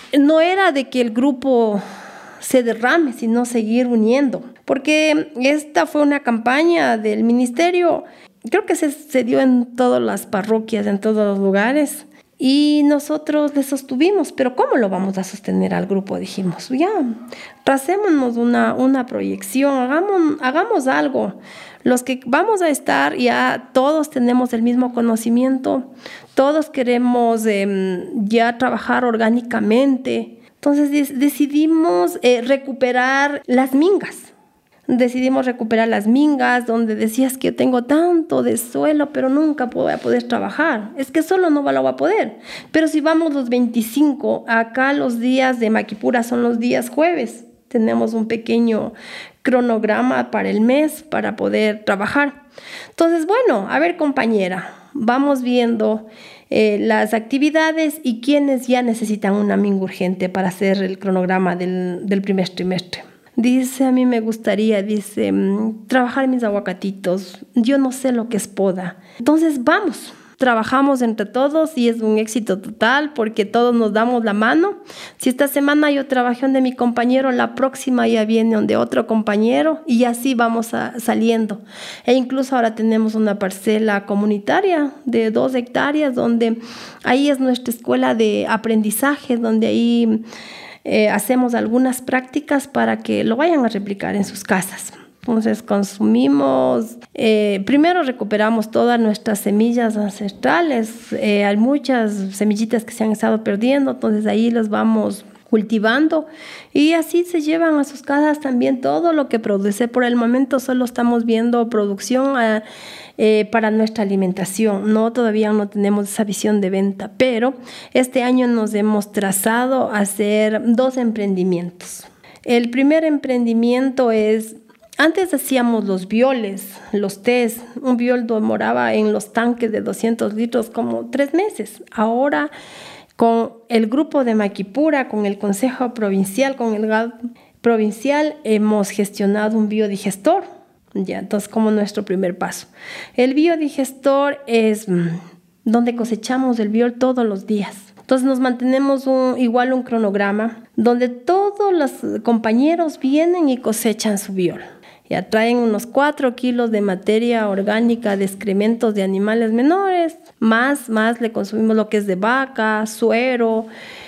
no era de que el grupo se derrame, sino seguir uniendo. Porque esta fue una campaña del ministerio, creo que se, se dio en todas las parroquias, en todos los lugares. Y nosotros le sostuvimos, pero ¿cómo lo vamos a sostener al grupo? Dijimos, ya, tracémonos una, una proyección, hagamos, hagamos algo. Los que vamos a estar, ya todos tenemos el mismo conocimiento, todos queremos eh, ya trabajar orgánicamente. Entonces des- decidimos eh, recuperar las mingas. Decidimos recuperar las mingas, donde decías que yo tengo tanto de suelo, pero nunca voy a poder trabajar. Es que solo no lo voy a poder. Pero si vamos los veinticinco, acá los días de Maquipura son los días jueves. Tenemos un pequeño cronograma para el mes para poder trabajar. Entonces, bueno, a ver, compañera, vamos viendo eh, las actividades y quiénes ya necesitan una minga urgente para hacer el cronograma del, del primer trimestre. Dice, a mí me gustaría, dice, trabajar mis aguacatitos. Yo no sé lo que es poda. Entonces, vamos, trabajamos entre todos y es un éxito total porque todos nos damos la mano. Si esta semana yo trabajé donde mi compañero, la próxima ya viene donde otro compañero y así vamos a, saliendo. E incluso ahora tenemos una parcela comunitaria de dos hectáreas donde ahí es nuestra escuela de aprendizaje, donde ahí... Eh, hacemos algunas prácticas para que lo vayan a replicar en sus casas. Entonces consumimos, eh, primero recuperamos todas nuestras semillas ancestrales. Eh, hay muchas semillitas que se han estado perdiendo, entonces ahí las vamos cultivando y así se llevan a sus casas también todo lo que produce. Por el momento solo estamos viendo producción a, Eh, para nuestra alimentación. No, todavía no tenemos esa visión de venta, pero este año nos hemos trazado a hacer dos emprendimientos. El primer emprendimiento es, antes hacíamos los violes, los tés. Un viol demoraba en los tanques de doscientos litros como tres meses. Ahora, con el grupo de Maquipura, con el Consejo Provincial, con el G A D Provincial, hemos gestionado un biodigestor. Ya, entonces, como nuestro primer paso. El biodigestor es mmm, donde cosechamos el biol todos los días. Entonces, nos mantenemos un, igual un cronograma donde todos los compañeros vienen y cosechan su biol. Ya traen unos cuatro kilos de materia orgánica de excrementos de animales menores, más, más le consumimos lo que es de vaca, suero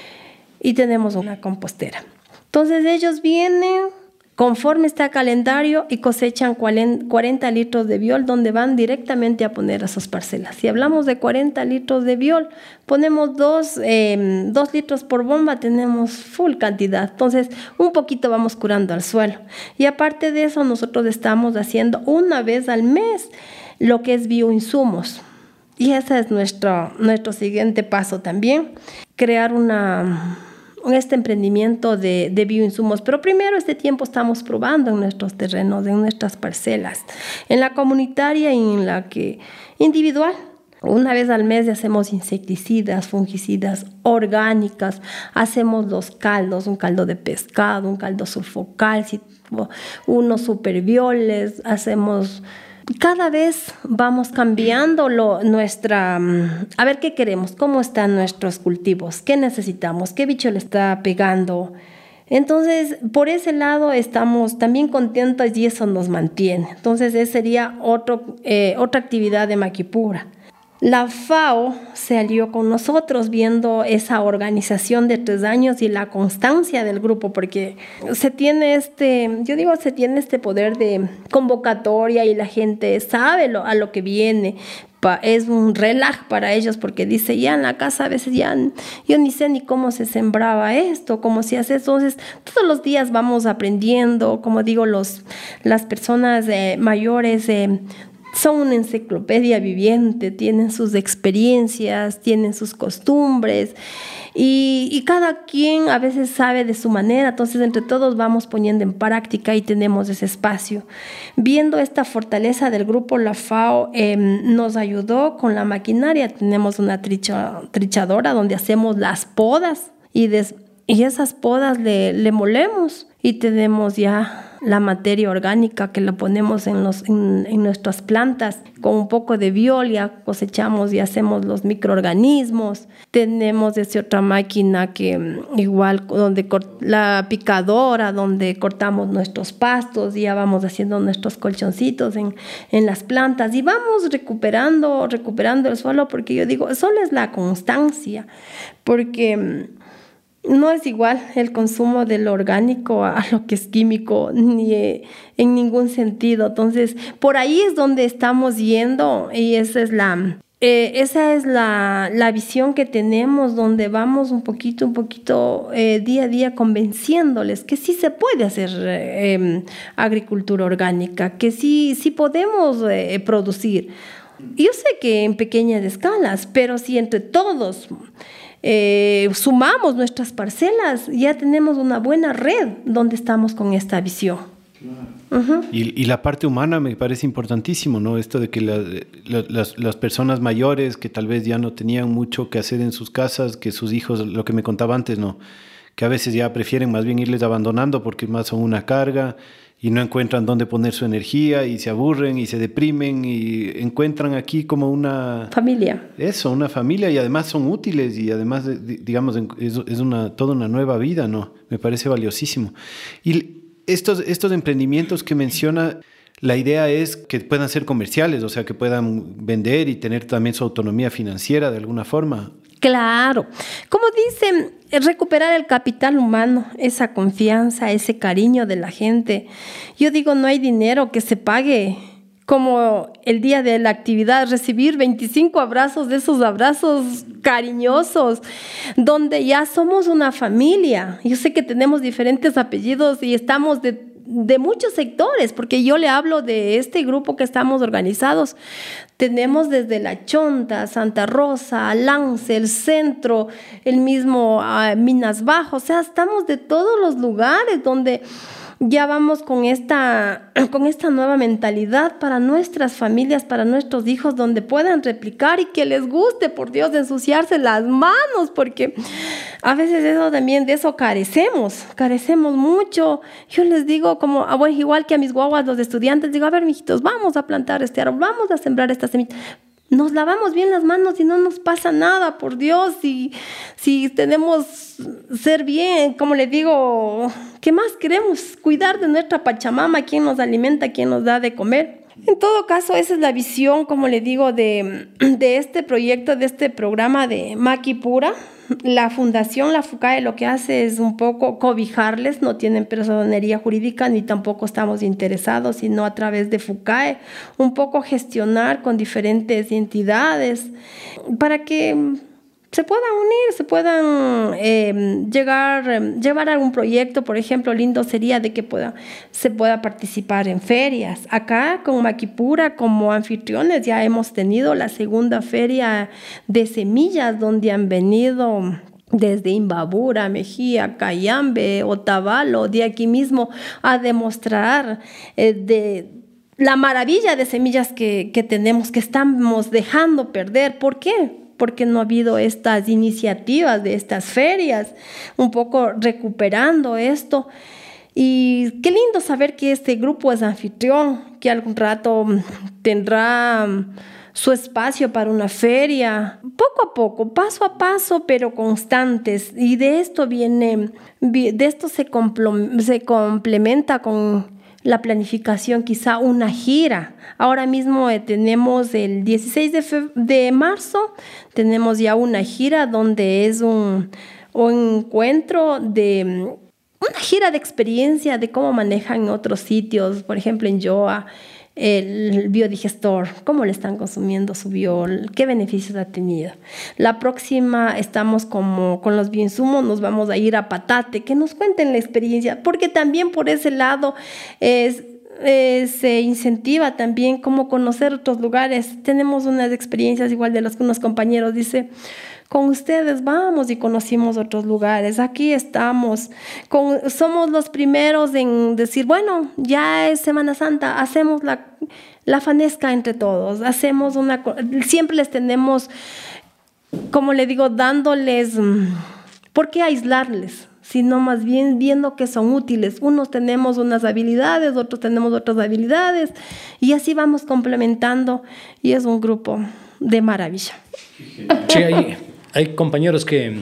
y tenemos una compostera. Entonces, ellos vienen conforme está calendario y cosechan cuarenta litros de biol donde van directamente a poner a sus parcelas. Si hablamos de cuarenta litros de biol, ponemos dos, eh, dos litros por bomba, tenemos full cantidad. Entonces, un poquito vamos curando al suelo. Y aparte de eso, nosotros estamos haciendo una vez al mes lo que es bioinsumos. Y ese es nuestro, nuestro siguiente paso también, crear una... este emprendimiento de, de bioinsumos. Pero primero este tiempo estamos probando en nuestros terrenos, en nuestras parcelas, en la comunitaria y en la que individual. Una vez al mes hacemos insecticidas, fungicidas orgánicas, hacemos los caldos, un caldo de pescado, un caldo sulfocálcico, unos supervioles, hacemos... Cada vez vamos cambiando lo, nuestra... A ver qué queremos, cómo están nuestros cultivos, qué necesitamos, qué bicho le está pegando. Entonces, por ese lado estamos también contentos y eso nos mantiene. Entonces, esa sería otro, eh, otra actividad de Maquipura. La FAO se alió con nosotros viendo esa organización de tres años y la constancia del grupo, porque se tiene este, yo digo, se tiene este poder de convocatoria y la gente sabe lo, a lo que viene. Pa, es un relax para ellos porque dice, ya en la casa a veces ya yo ni sé ni cómo se sembraba esto, cómo se hace. Entonces, todos los días vamos aprendiendo, como digo, los, las personas eh, mayores eh, son una enciclopedia viviente, tienen sus experiencias, tienen sus costumbres y, y cada quien a veces sabe de su manera. Entonces entre todos vamos poniendo en práctica y tenemos ese espacio. Viendo esta fortaleza del grupo, la FAO eh, nos ayudó con la maquinaria. Tenemos una tricha, trichadora donde hacemos las podas y, des, y esas podas le, le molemos y tenemos ya la materia orgánica que la ponemos en, los, en, en nuestras plantas. Con un poco de Veolia cosechamos y hacemos los microorganismos. Tenemos esa otra máquina que igual, donde la picadora, donde cortamos nuestros pastos y ya vamos haciendo nuestros colchoncitos en, en las plantas y vamos recuperando, recuperando el suelo, porque yo digo, solo es la constancia, porque no es igual el consumo del orgánico a lo que es químico, ni eh, en ningún sentido. Entonces, por ahí es donde estamos yendo y esa es la, eh, esa es la, la visión que tenemos, donde vamos un poquito, un poquito eh, día a día convenciéndoles que sí se puede hacer eh, agricultura orgánica, que sí, sí podemos eh, producir. Yo sé que en pequeñas escalas, pero si entre todos Eh, sumamos nuestras parcelas, ya tenemos una buena red donde estamos con esta visión. Claro. Uh-huh. y, y la parte humana me parece importantísimo, ¿no? Esto de que la, la, las, las personas mayores que tal vez ya no tenían mucho que hacer en sus casas, que sus hijos, lo que me contaba antes, ¿no? Que a veces ya prefieren más bien irles abandonando porque más son una carga y no encuentran dónde poner su energía y se aburren y se deprimen y encuentran aquí como una... familia. Eso, una familia, y además son útiles y además, digamos, es, es una, toda una nueva vida, ¿no? Me parece valiosísimo. Y estos, estos emprendimientos que menciona, la idea es que puedan ser comerciales, o sea, que puedan vender y tener también su autonomía financiera de alguna forma. Claro. Como dicen, recuperar el capital humano, esa confianza, ese cariño de la gente. Yo digo, no hay dinero que se pague como el día de la actividad, recibir veinticinco abrazos, de esos abrazos cariñosos, donde ya somos una familia. Yo sé que tenemos diferentes apellidos y estamos de de muchos sectores, porque yo le hablo de este grupo que estamos organizados. Tenemos desde La Chonta, Santa Rosa, Lance, el centro, el mismo uh, Minas Bajo, o sea, estamos de todos los lugares donde ya vamos con esta, con esta nueva mentalidad para nuestras familias, para nuestros hijos, donde puedan replicar y que les guste, por Dios, de ensuciarse las manos, porque a veces eso también, de eso carecemos, carecemos mucho. Yo les digo, como ah, bueno, igual que a mis guaguas, los estudiantes, digo, a ver, mijitos, vamos a plantar este árbol, vamos a sembrar esta semilla. Nos lavamos bien las manos y no nos pasa nada, por Dios. Y si tenemos ser bien, como le digo, ¿qué más queremos? Cuidar de nuestra Pachamama, quién nos alimenta, quién nos da de comer. En todo caso, esa es la visión, como le digo, de, de este proyecto, de este programa de Maqui Pura. La fundación, la FUCAE, lo que hace es un poco cobijarles, no tienen personería jurídica ni tampoco estamos interesados, sino a través de FUCAE, un poco gestionar con diferentes entidades para que se puedan unir, se puedan eh, llegar, eh, llevar algún proyecto. Por ejemplo, lindo sería de que pueda, se pueda participar en ferias. Acá con Maqui Pura como anfitriones ya hemos tenido la segunda feria de semillas, donde han venido desde Imbabura, Mejía, Cayambe, Otavalo, de aquí mismo a demostrar eh, de la maravilla de semillas que, que tenemos, que estamos dejando perder. ¿Por qué? Porque no ha habido estas iniciativas de estas ferias, un poco recuperando esto. Y qué lindo saber que este grupo es anfitrión, que algún rato tendrá su espacio para una feria, poco a poco, paso a paso, pero constantes. Y de esto viene, de esto se, compl- se complementa con la planificación, quizá una gira. Ahora mismo eh, tenemos el dieciséis de, fe- de marzo, tenemos ya una gira donde es un, un encuentro de una gira de experiencia de cómo manejan otros sitios, por ejemplo en Yoa, el biodigestor, cómo le están consumiendo su biol, qué beneficios ha tenido. La próxima estamos como con los bioinsumos, nos vamos a ir a Patate, que nos cuenten la experiencia, porque también por ese lado es, eh, se incentiva también cómo conocer otros lugares. Tenemos unas experiencias igual de los que unos compañeros dice, con ustedes vamos y conocimos otros lugares, aquí estamos, con, somos los primeros en decir, bueno, ya es Semana Santa, hacemos la, la fanesca entre todos, hacemos una, siempre les tenemos, como le digo, dándoles, ¿por qué aislarles? sino más bien viendo que son útiles. Unos tenemos unas habilidades, otros tenemos otras habilidades, y así vamos complementando, y es un grupo de maravilla. Sí, hay, hay compañeros que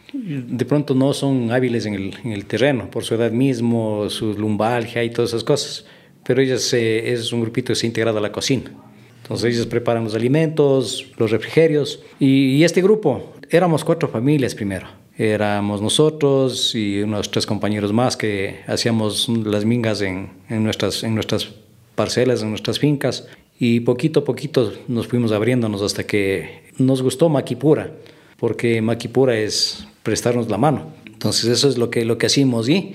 de pronto no son hábiles en el, en el terreno, por su edad mismo, su lumbalgia y todas esas cosas, pero ellos eh, es un grupito que se ha integrado a la cocina. Entonces ellos preparan los alimentos, los refrigerios, y, y este grupo, éramos cuatro familias primero. Éramos nosotros y unos tres compañeros más que hacíamos las mingas en, en, nuestras, en nuestras parcelas, en nuestras fincas, y poquito a poquito nos fuimos abriéndonos hasta que nos gustó Maquipura, porque Maquipura es prestarnos la mano. Entonces eso es lo que, lo que hacíamos, y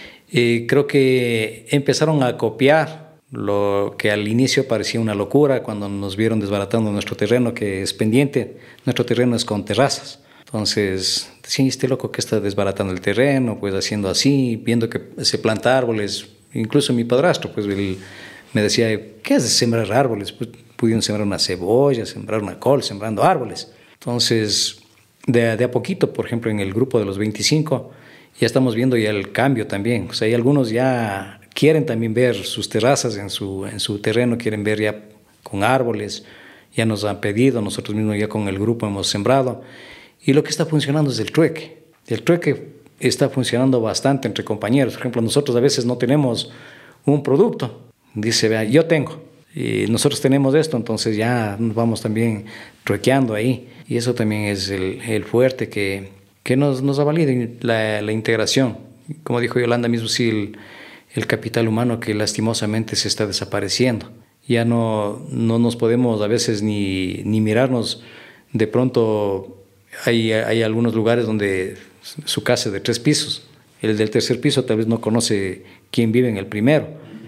eh, creo que empezaron a copiar lo que al inicio parecía una locura cuando nos vieron desbaratando nuestro terreno, que es pendiente. Nuestro terreno es con terrazas. Entonces, sí, este loco que está desbaratando el terreno, pues haciendo así, viendo que se planta árboles. Incluso mi padrastro, pues él me decía, ¿qué es de sembrar árboles? Pues pudieron sembrar una cebolla, sembrar una col, sembrando árboles. Entonces, de, de a poquito, por ejemplo, en el grupo de los veinticinco, ya estamos viendo ya el cambio también. O sea, hay algunos ya quieren también ver sus terrazas en su, en su terreno, quieren ver ya con árboles, ya nos han pedido, nosotros mismos ya con el grupo hemos sembrado. Y lo que está funcionando es el trueque. El trueque está funcionando bastante entre compañeros. Por ejemplo, nosotros a veces no tenemos un producto. Dice, vea, yo tengo. Y nosotros tenemos esto, entonces ya vamos también truequeando ahí. Y eso también es el, el fuerte que, que nos, nos ha valido la, la integración. Como dijo Yolanda mismo, sí, el, el capital humano que lastimosamente se está desapareciendo. Ya no, no nos podemos a veces ni, ni mirarnos. De pronto hay, hay algunos lugares donde su casa es de tres pisos. El del tercer piso tal vez no conoce quién vive en el primero.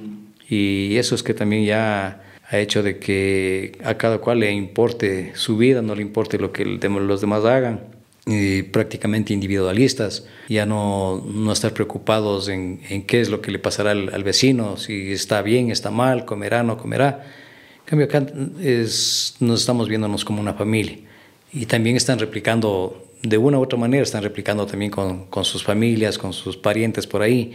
Y eso es que también ya ha hecho de que a cada cual le importe su vida, no le importe lo que los demás hagan. Y prácticamente individualistas, ya no, no estar preocupados en, en qué es lo que le pasará al, al vecino, si está bien, está mal, comerá, no comerá. En cambio acá es, nos estamos viéndonos como una familia, y también están replicando, de una u otra manera, están replicando también con, con sus familias, con sus parientes por ahí,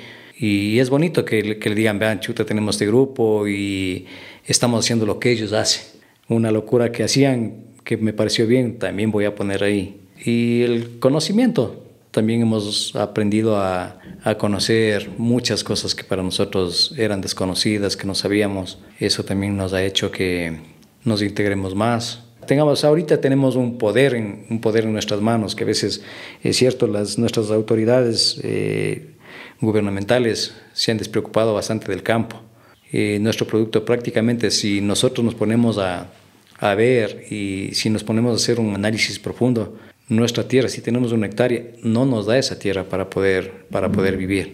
y es bonito que, que le digan, vean, chuta, tenemos este grupo y estamos haciendo lo que ellos hacen. Una locura que hacían, que me pareció bien, también voy a poner ahí. Y el conocimiento, también hemos aprendido a, a conocer muchas cosas que para nosotros eran desconocidas, que no sabíamos. Eso también nos ha hecho que nos integremos más. Tengamos, ahorita tenemos un poder, en, un poder en nuestras manos, que a veces, es cierto, las, nuestras autoridades eh, gubernamentales se han despreocupado bastante del campo. Eh, nuestro producto prácticamente, si nosotros nos ponemos a, a ver y si nos ponemos a hacer un análisis profundo, nuestra tierra, si tenemos una hectárea, no nos da esa tierra para poder, para poder vivir,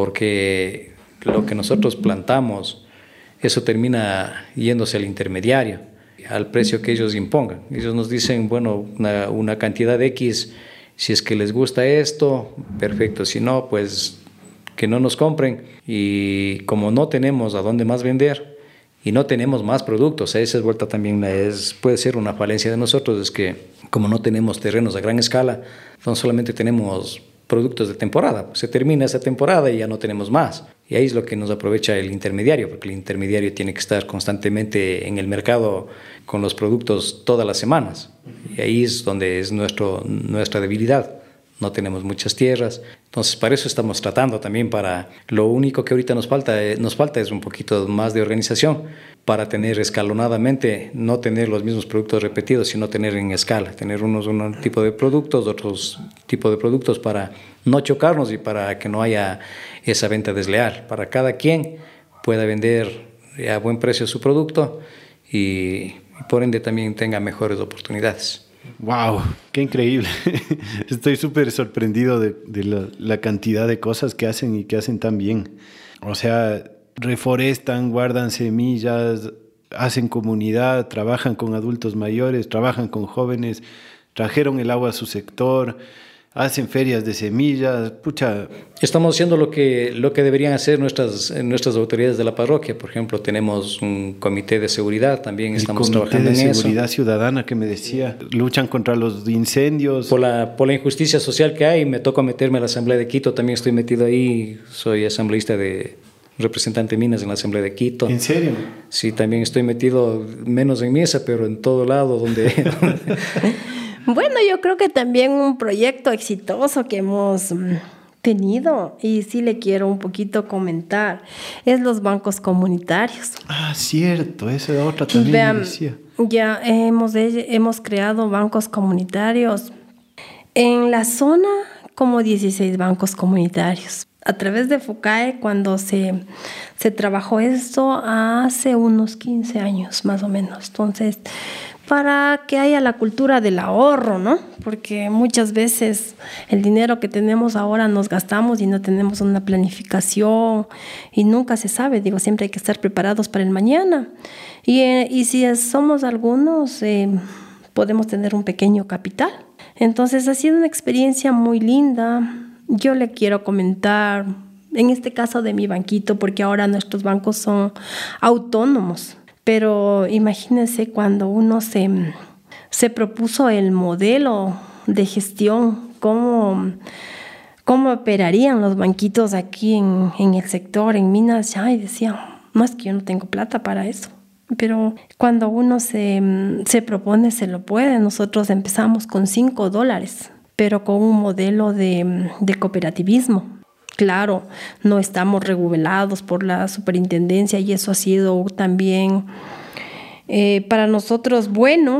porque lo que nosotros plantamos, eso termina yéndose al intermediario, al precio que ellos impongan. Ellos nos dicen, bueno, una, una cantidad de X, si es que les gusta esto, perfecto, si no, pues que no nos compren. Y como no tenemos a dónde más vender y no tenemos más productos, esa es vuelta también, es, puede ser una falencia de nosotros, es que como no tenemos terrenos a gran escala, no solamente tenemos productos de temporada, se termina esa temporada y ya no tenemos más. Y ahí es lo que nos aprovecha el intermediario, porque el intermediario tiene que estar constantemente en el mercado con los productos todas las semanas. Y ahí es donde es nuestro, nuestra debilidad. No tenemos muchas tierras, entonces para eso estamos tratando también. Para lo único que ahorita nos falta, eh, nos falta es un poquito más de organización para tener escalonadamente, no tener los mismos productos repetidos, sino tener en escala, tener unos un tipo de productos, otros tipo de productos para no chocarnos y para que no haya esa venta desleal, para cada quien pueda vender a buen precio su producto y, y por ende también tenga mejores oportunidades. ¡Wow! ¡Qué increíble! Estoy súper sorprendido de, de la, la cantidad de cosas que hacen y que hacen tan bien. O sea, reforestan, guardan semillas, hacen comunidad, trabajan con adultos mayores, trabajan con jóvenes, trajeron el agua a su sector, hacen ferias de semillas, pucha. Estamos haciendo lo que, lo que deberían hacer nuestras, nuestras autoridades de la parroquia. Por ejemplo, tenemos un comité de seguridad, también estamos trabajando en eso. El comité de seguridad ciudadana que me decía, luchan contra los incendios. Por la, por la injusticia social que hay, me toca meterme a la Asamblea de Quito, también estoy metido ahí, soy asambleísta de representante de Minas en la Asamblea de Quito. ¿En serio? Sí, también estoy metido, menos en Mesa, pero en todo lado donde... Bueno, yo creo que también un proyecto exitoso que hemos tenido, y sí le quiero un poquito comentar, es los bancos comunitarios. Ah, cierto, esa es otra también. Vean, me decía. Ya hemos, hemos creado bancos comunitarios. En la zona, como dieciséis bancos comunitarios. A través de FUCAE, cuando se, se trabajó esto hace unos quince años, más o menos. Entonces, para que haya la cultura del ahorro, ¿no? Porque muchas veces el dinero que tenemos ahora nos gastamos y no tenemos una planificación y nunca se sabe. Digo, siempre hay que estar preparados para el mañana. Y, eh, y si somos algunos, eh, podemos tener un pequeño capital. Entonces, ha sido una experiencia muy linda. Yo le quiero comentar, en este caso de mi banquito, porque ahora nuestros bancos son autónomos. Pero imagínense cuando uno se, se propuso el modelo de gestión, cómo, cómo operarían los banquitos aquí en, en el sector, en Minas, ya, y decía, no, es que yo no tengo plata para eso. Pero cuando uno se, se propone, se lo puede. Nosotros empezamos con cinco dólares, pero con un modelo de, de cooperativismo. Claro, no estamos regulados por la superintendencia y eso ha sido también eh, para nosotros bueno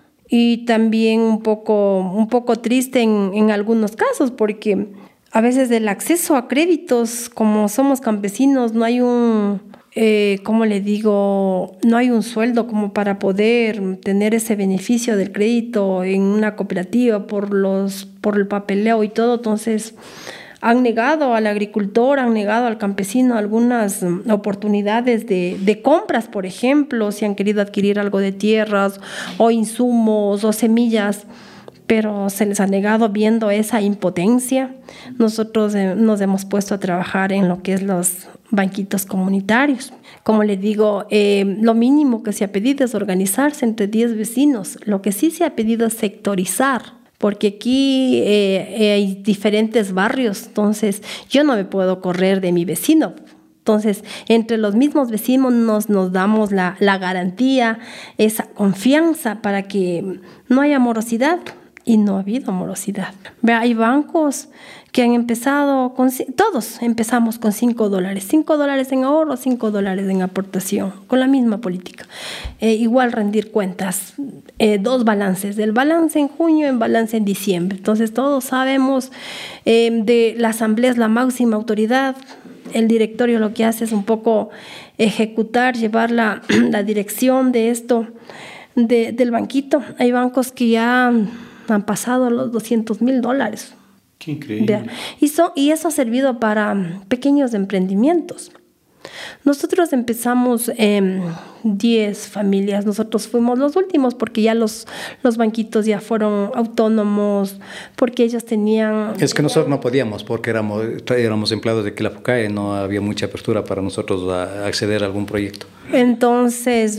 y también un poco, un poco triste en, en algunos casos, porque a veces el acceso a créditos, como somos campesinos, no hay un, eh, ¿cómo le digo? No hay un sueldo como para poder tener ese beneficio del crédito en una cooperativa por los, por el papeleo y todo, entonces han negado al agricultor, han negado al campesino algunas oportunidades de, de compras, por ejemplo, si han querido adquirir algo de tierras o insumos o semillas, pero se les ha negado viendo esa impotencia. Nosotros eh, nos hemos puesto a trabajar en lo que es los banquitos comunitarios. Como les digo, eh, lo mínimo que se ha pedido es organizarse entre diez vecinos. Lo que sí se ha pedido es sectorizar, porque aquí eh, hay diferentes barrios, entonces yo no me puedo correr de mi vecino. Entonces, entre los mismos vecinos nos, nos damos la, la garantía, esa confianza para que no haya morosidad. Y no ha habido morosidad. Vea, hay bancos que han empezado, con, todos empezamos con cinco dólares. cinco dólares en ahorro, cinco dólares en aportación, con la misma política. Eh, igual rendir cuentas, eh, dos balances, el balance en junio y el balance en diciembre. Entonces todos sabemos, eh, de la asamblea es la máxima autoridad. El directorio lo que hace es un poco ejecutar, llevar la, la dirección de esto, de, del banquito. Hay bancos que ya han pasado los doscientos mil dólares. Qué increíble. Y, so, y eso ha servido para pequeños emprendimientos. Nosotros empezamos en diez familias, nosotros fuimos los últimos porque ya los, los banquitos ya fueron autónomos, porque ellos tenían... Es que nosotros no podíamos porque éramos, éramos empleados de Quilapucay, no había mucha apertura para nosotros a acceder a algún proyecto. Entonces,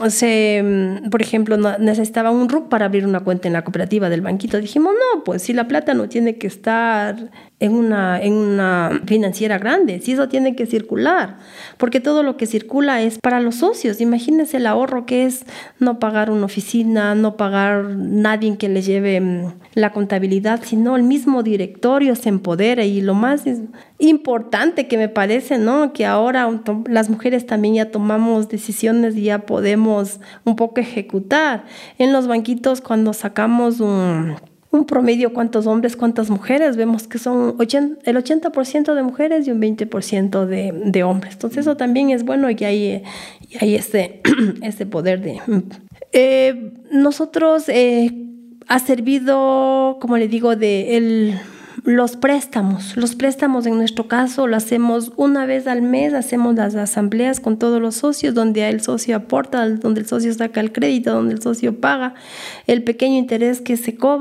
se, por ejemplo, necesitaba un R U C para abrir una cuenta en la cooperativa del banquito. Dijimos, no, pues si la plata no tiene que estar en una, en una financiera grande, si eso tiene que circular, porque todo lo que circula es para los socios. Imagínense el ahorro que es no pagar una oficina, no pagar nadie que le lleve la contabilidad, sino el mismo directorio se empodera. Y lo más importante que me parece, ¿no?, que ahora las mujeres también ya tomamos decisiones y ya podemos un poco ejecutar. En los banquitos, cuando sacamos un, un promedio, cuántos hombres, cuántas mujeres, vemos que son ochenta, el ochenta por ciento de mujeres y un veinte por ciento de, de hombres. Entonces eso también es bueno y hay, y hay este, este poder de... Eh, nosotros eh, ha servido, como le digo, de el... Los préstamos, los préstamos en nuestro caso lo hacemos una vez al mes, hacemos las asambleas con todos los socios, donde el socio aporta, donde el socio saca el crédito, donde el socio paga, el pequeño interés que se cobra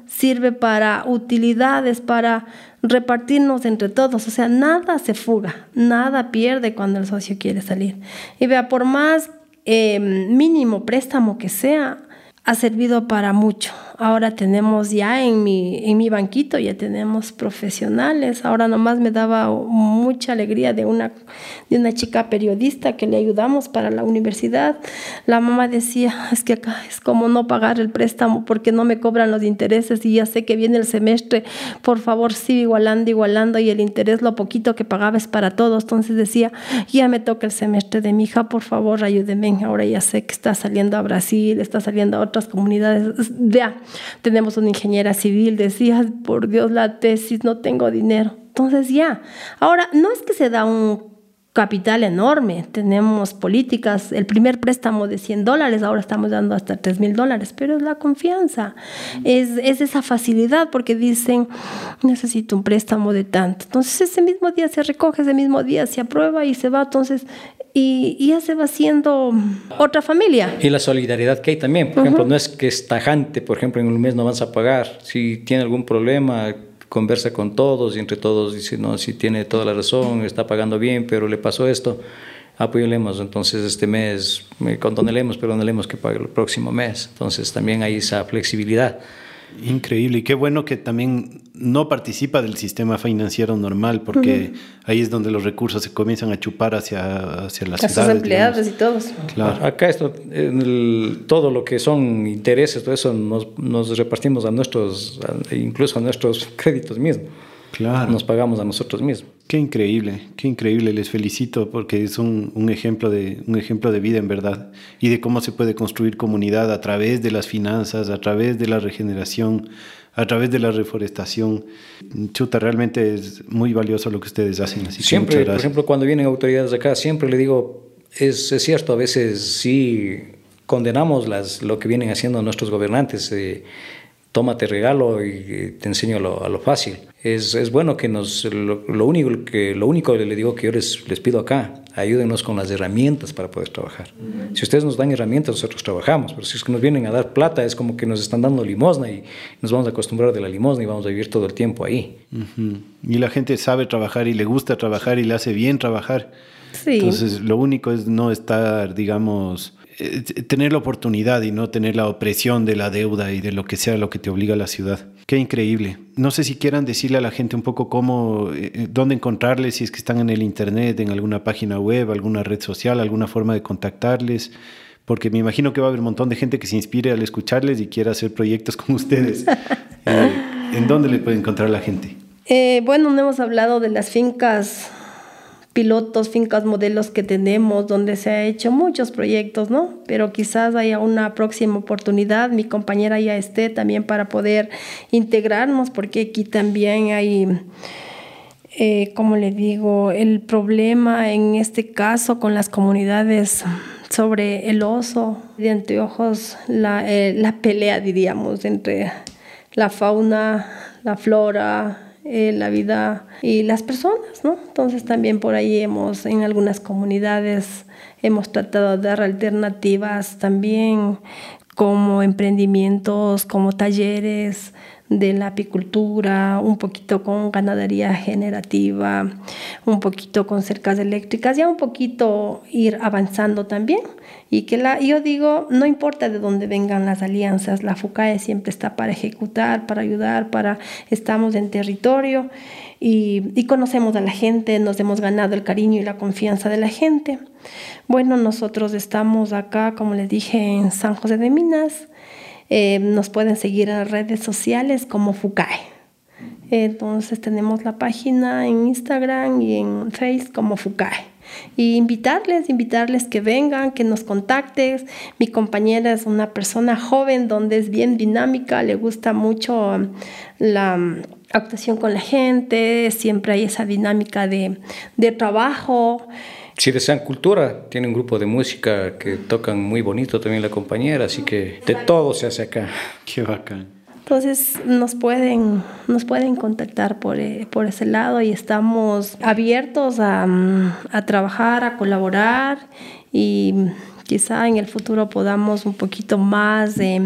sirve para utilidades, para repartirnos entre todos. O sea, nada se fuga, nada pierde cuando el socio quiere salir. Y vea, por más eh, mínimo préstamo que sea, ha servido para mucho. Ahora tenemos ya en mi, en mi banquito, ya tenemos profesionales. Ahora nomás me daba mucha alegría de una, de una chica periodista que le ayudamos para la universidad. La mamá decía, es que acá es como no pagar el préstamo porque no me cobran los intereses y ya sé que viene el semestre, por favor sigue igualando, igualando y el interés, lo poquito que pagaba es para todos. Entonces decía, ya me toca el semestre de mi hija, por favor ayúdeme. Ahora ya sé que está saliendo a Brasil, está saliendo a otras comunidades. Ya, tenemos una ingeniera civil, decía, por Dios, la tesis, no tengo dinero. Entonces ya, ahora no es que se da un capital enorme, tenemos políticas, el primer préstamo de cien dólares, ahora estamos dando hasta tres mil dólares, pero es la confianza, es, es esa facilidad, porque dicen, necesito un préstamo de tanto. Entonces ese mismo día se recoge, ese mismo día se aprueba y se va, entonces... Y, y ya se va haciendo otra familia. Y la solidaridad que hay también, por uh-huh. ejemplo, no es que es tajante, por ejemplo, en un mes no vas a pagar. Si tiene algún problema, conversa con todos y entre todos dice, no, si tiene toda la razón, está pagando bien, pero le pasó esto, apoyemos. Entonces este mes, condonelemos, perdonelemos que pague el próximo mes. Entonces también hay esa flexibilidad. Increíble, y qué bueno que también no participa del sistema financiero normal, porque uh-huh. ahí es donde los recursos se comienzan a chupar hacia, hacia las ciudades. A sus empleados, digamos. Y todos. Claro. Acá esto, en el, todo lo que son intereses, todo eso nos, nos repartimos a nuestros, a, incluso a nuestros créditos mismos. Claro. Nos pagamos a nosotros mismos. Qué increíble, qué increíble. Les felicito porque es un, un, ejemplo de, un ejemplo de vida en verdad, y de cómo se puede construir comunidad a través de las finanzas, a través de la regeneración, a través de la reforestación. Chuta, realmente es muy valioso lo que ustedes hacen. Así siempre, que por ejemplo, cuando vienen autoridades de acá, siempre le digo, es, es cierto, a veces sí condenamos las, lo que vienen haciendo nuestros gobernantes. Eh, tómate regalo y te enseño lo, a lo fácil. Es, es bueno que nos, lo, lo, único que, lo único que le digo que yo les, les pido acá, ayúdenos con las herramientas para poder trabajar. Uh-huh. Si ustedes nos dan herramientas, nosotros trabajamos, pero si es que nos vienen a dar plata, es como que nos están dando limosna y nos vamos a acostumbrar de la limosna y vamos a vivir todo el tiempo ahí. Uh-huh. Y la gente sabe trabajar y le gusta trabajar y le hace bien trabajar. Sí. Entonces, lo único es no estar, digamos... tener la oportunidad y no tener la opresión de la deuda y de lo que sea lo que te obliga a la ciudad. Qué increíble. No sé si quieran decirle a la gente un poco cómo, eh, dónde encontrarles, si es que están en el internet, en alguna página web, alguna red social, alguna forma de contactarles, porque me imagino que va a haber un montón de gente que se inspire al escucharles y quiera hacer proyectos como ustedes. eh, ¿En dónde les puede encontrar la gente? Eh, bueno, no hemos hablado de las fincas pilotos, fincas modelos que tenemos, donde se ha hecho muchos proyectos, ¿no? Pero quizás haya una próxima oportunidad, mi compañera ya esté también para poder integrarnos, porque aquí también hay, eh, como le digo, el problema en este caso con las comunidades sobre el oso de anteojos, la, eh, la pelea, diríamos, entre la fauna, la flora, Eh, la vida y las personas, ¿no? Entonces también por ahí hemos, en algunas comunidades, hemos tratado de dar alternativas también como emprendimientos, como talleres de la apicultura, un poquito con ganadería generativa, un poquito con cercas eléctricas, ya un poquito ir avanzando también. Y que la, yo digo, no importa de dónde vengan las alianzas, la FUCAE siempre está para ejecutar, para ayudar, para estamos en territorio y, y conocemos a la gente, nos hemos ganado el cariño y la confianza de la gente. Bueno, nosotros estamos acá, como les dije, en San José de Minas. Eh, nos pueden seguir en las redes sociales como FUCAE. Entonces tenemos la página en Instagram y en Facebook como FUCAE. Y invitarles, invitarles que vengan, que nos contacten. Mi compañera es una persona joven donde es bien dinámica, le gusta mucho la actuación con la gente, siempre hay esa dinámica de, de trabajo. Si desean cultura, tiene un grupo de música que tocan muy bonito también la compañera, así que de todo se hace acá. Qué bacán. Entonces nos pueden, nos pueden contactar por, eh, por ese lado y estamos abiertos a, a trabajar, a colaborar y quizá en el futuro podamos un poquito más eh,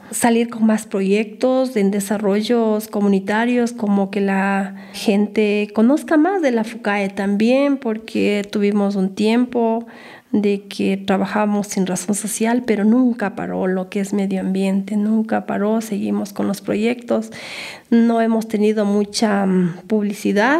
salir con más proyectos en desarrollos comunitarios, como que la gente conozca más de la FUCAE también, porque tuvimos un tiempo de que trabajamos sin razón social, pero nunca paró lo que es medio ambiente, nunca paró, seguimos con los proyectos. No hemos tenido mucha publicidad,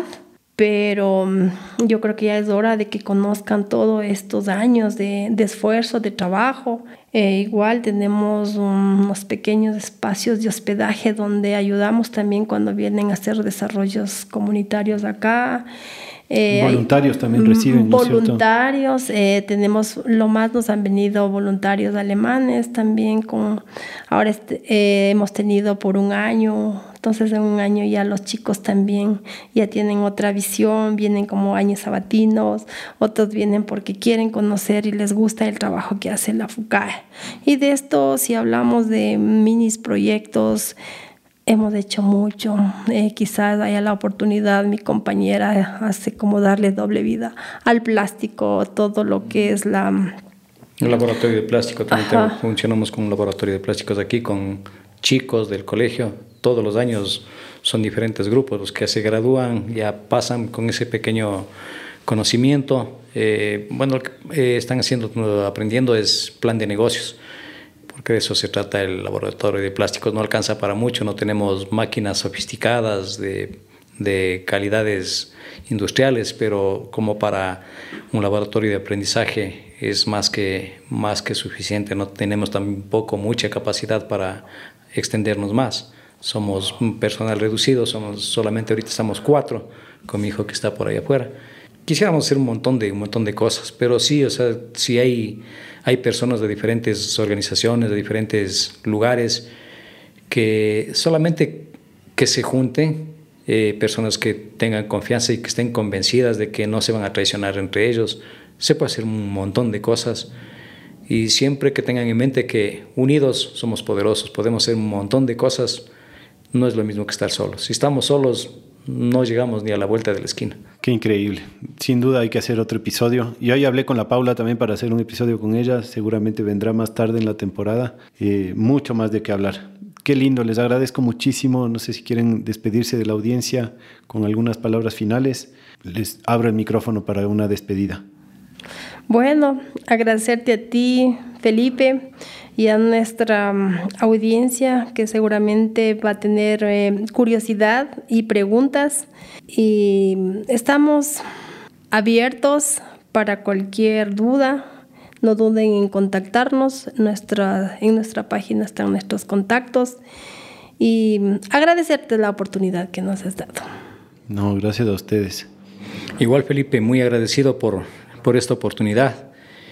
pero yo creo que ya es hora de que conozcan todos estos años de, de esfuerzo, de trabajo. Eh, igual tenemos unos pequeños espacios de hospedaje donde ayudamos también cuando vienen a hacer desarrollos comunitarios acá. Eh, voluntarios también reciben, ¿no es cierto? Voluntarios, eh, tenemos, lo más nos han venido voluntarios alemanes también, con, ahora este, eh, hemos tenido por un año, entonces en un año ya los chicos también ya tienen otra visión, vienen como años sabatinos, otros vienen porque quieren conocer y les gusta el trabajo que hace la FUCAE. Y de esto, si hablamos de minis proyectos, hemos hecho mucho, eh, quizás haya la oportunidad, mi compañera hace como darle doble vida al plástico, todo lo que es la... El laboratorio de plástico, también tengo, funcionamos con un laboratorio de plásticos aquí, con chicos del colegio, todos los años son diferentes grupos, los que se gradúan ya pasan con ese pequeño conocimiento, eh, bueno, lo que eh, están haciendo, aprendiendo es plan de negocios, porque de eso se trata el laboratorio de plásticos. No alcanza para mucho, no tenemos máquinas sofisticadas de, de calidades industriales, pero como para un laboratorio de aprendizaje es más que, más que suficiente. No tenemos tampoco mucha capacidad para extendernos más. Somos un personal reducido, somos, solamente ahorita estamos cuatro, con mi hijo que está por ahí afuera. Quisiéramos hacer un montón de, un montón de cosas, pero sí, o sea, sí hay... Hay personas de diferentes organizaciones, de diferentes lugares, que solamente que se junten, eh, personas que tengan confianza y que estén convencidas de que no se van a traicionar entre ellos. Se puede hacer un montón de cosas y siempre que tengan en mente que unidos somos poderosos, podemos hacer un montón de cosas, no es lo mismo que estar solos. Si estamos solos, no llegamos ni a la vuelta de la esquina. Qué increíble. Sin duda hay que hacer otro episodio. Yo ahí hablé con la Paula también para hacer un episodio con ella. Seguramente vendrá más tarde en la temporada. Eh, mucho más de qué hablar. Qué lindo. Les agradezco muchísimo. No sé si quieren despedirse de la audiencia con algunas palabras finales. Les abro el micrófono para una despedida. Bueno, agradecerte a ti, Felipe, y a nuestra audiencia que seguramente va a tener eh, curiosidad y preguntas. Y estamos abiertos para cualquier duda. No duden en contactarnos. Nuestra, en nuestra página están nuestros contactos. Y agradecerte la oportunidad que nos has dado. No, gracias a ustedes. Igual, Felipe, muy agradecido por, por esta oportunidad.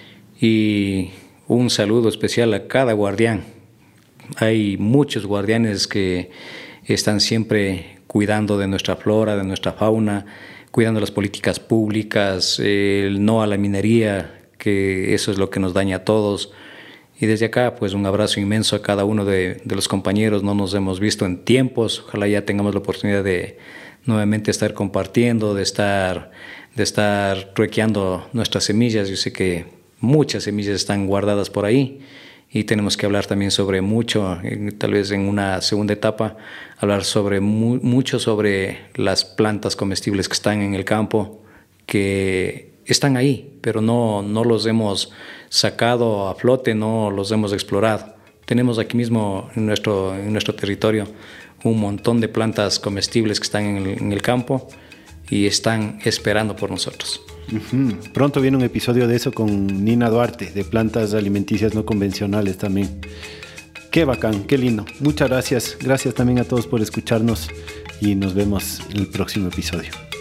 Y un saludo especial a cada guardián. Hay muchos guardianes que están siempre cuidando de nuestra flora, de nuestra fauna, cuidando las políticas públicas, el no a la minería, que eso es lo que nos daña a todos. Y desde acá, pues un abrazo inmenso a cada uno de, de los compañeros. No nos hemos visto en tiempos. Ojalá ya tengamos la oportunidad de nuevamente estar compartiendo, de estar, de estar truequeando nuestras semillas. Yo sé que muchas semillas están guardadas por ahí y tenemos que hablar también sobre mucho, tal vez en una segunda etapa, hablar sobre mu- mucho sobre las plantas comestibles que están en el campo, que están ahí, pero no, no los hemos sacado a flote, no los hemos explorado. Tenemos aquí mismo en nuestro, en nuestro territorio un montón de plantas comestibles que están en el, en el campo y están esperando por nosotros. Uh-huh. Pronto viene un episodio de eso con Nina Duarte, de plantas alimenticias no convencionales también. Qué bacán, qué lindo. Muchas gracias. Gracias también a todos por escucharnos y nos vemos en el próximo episodio.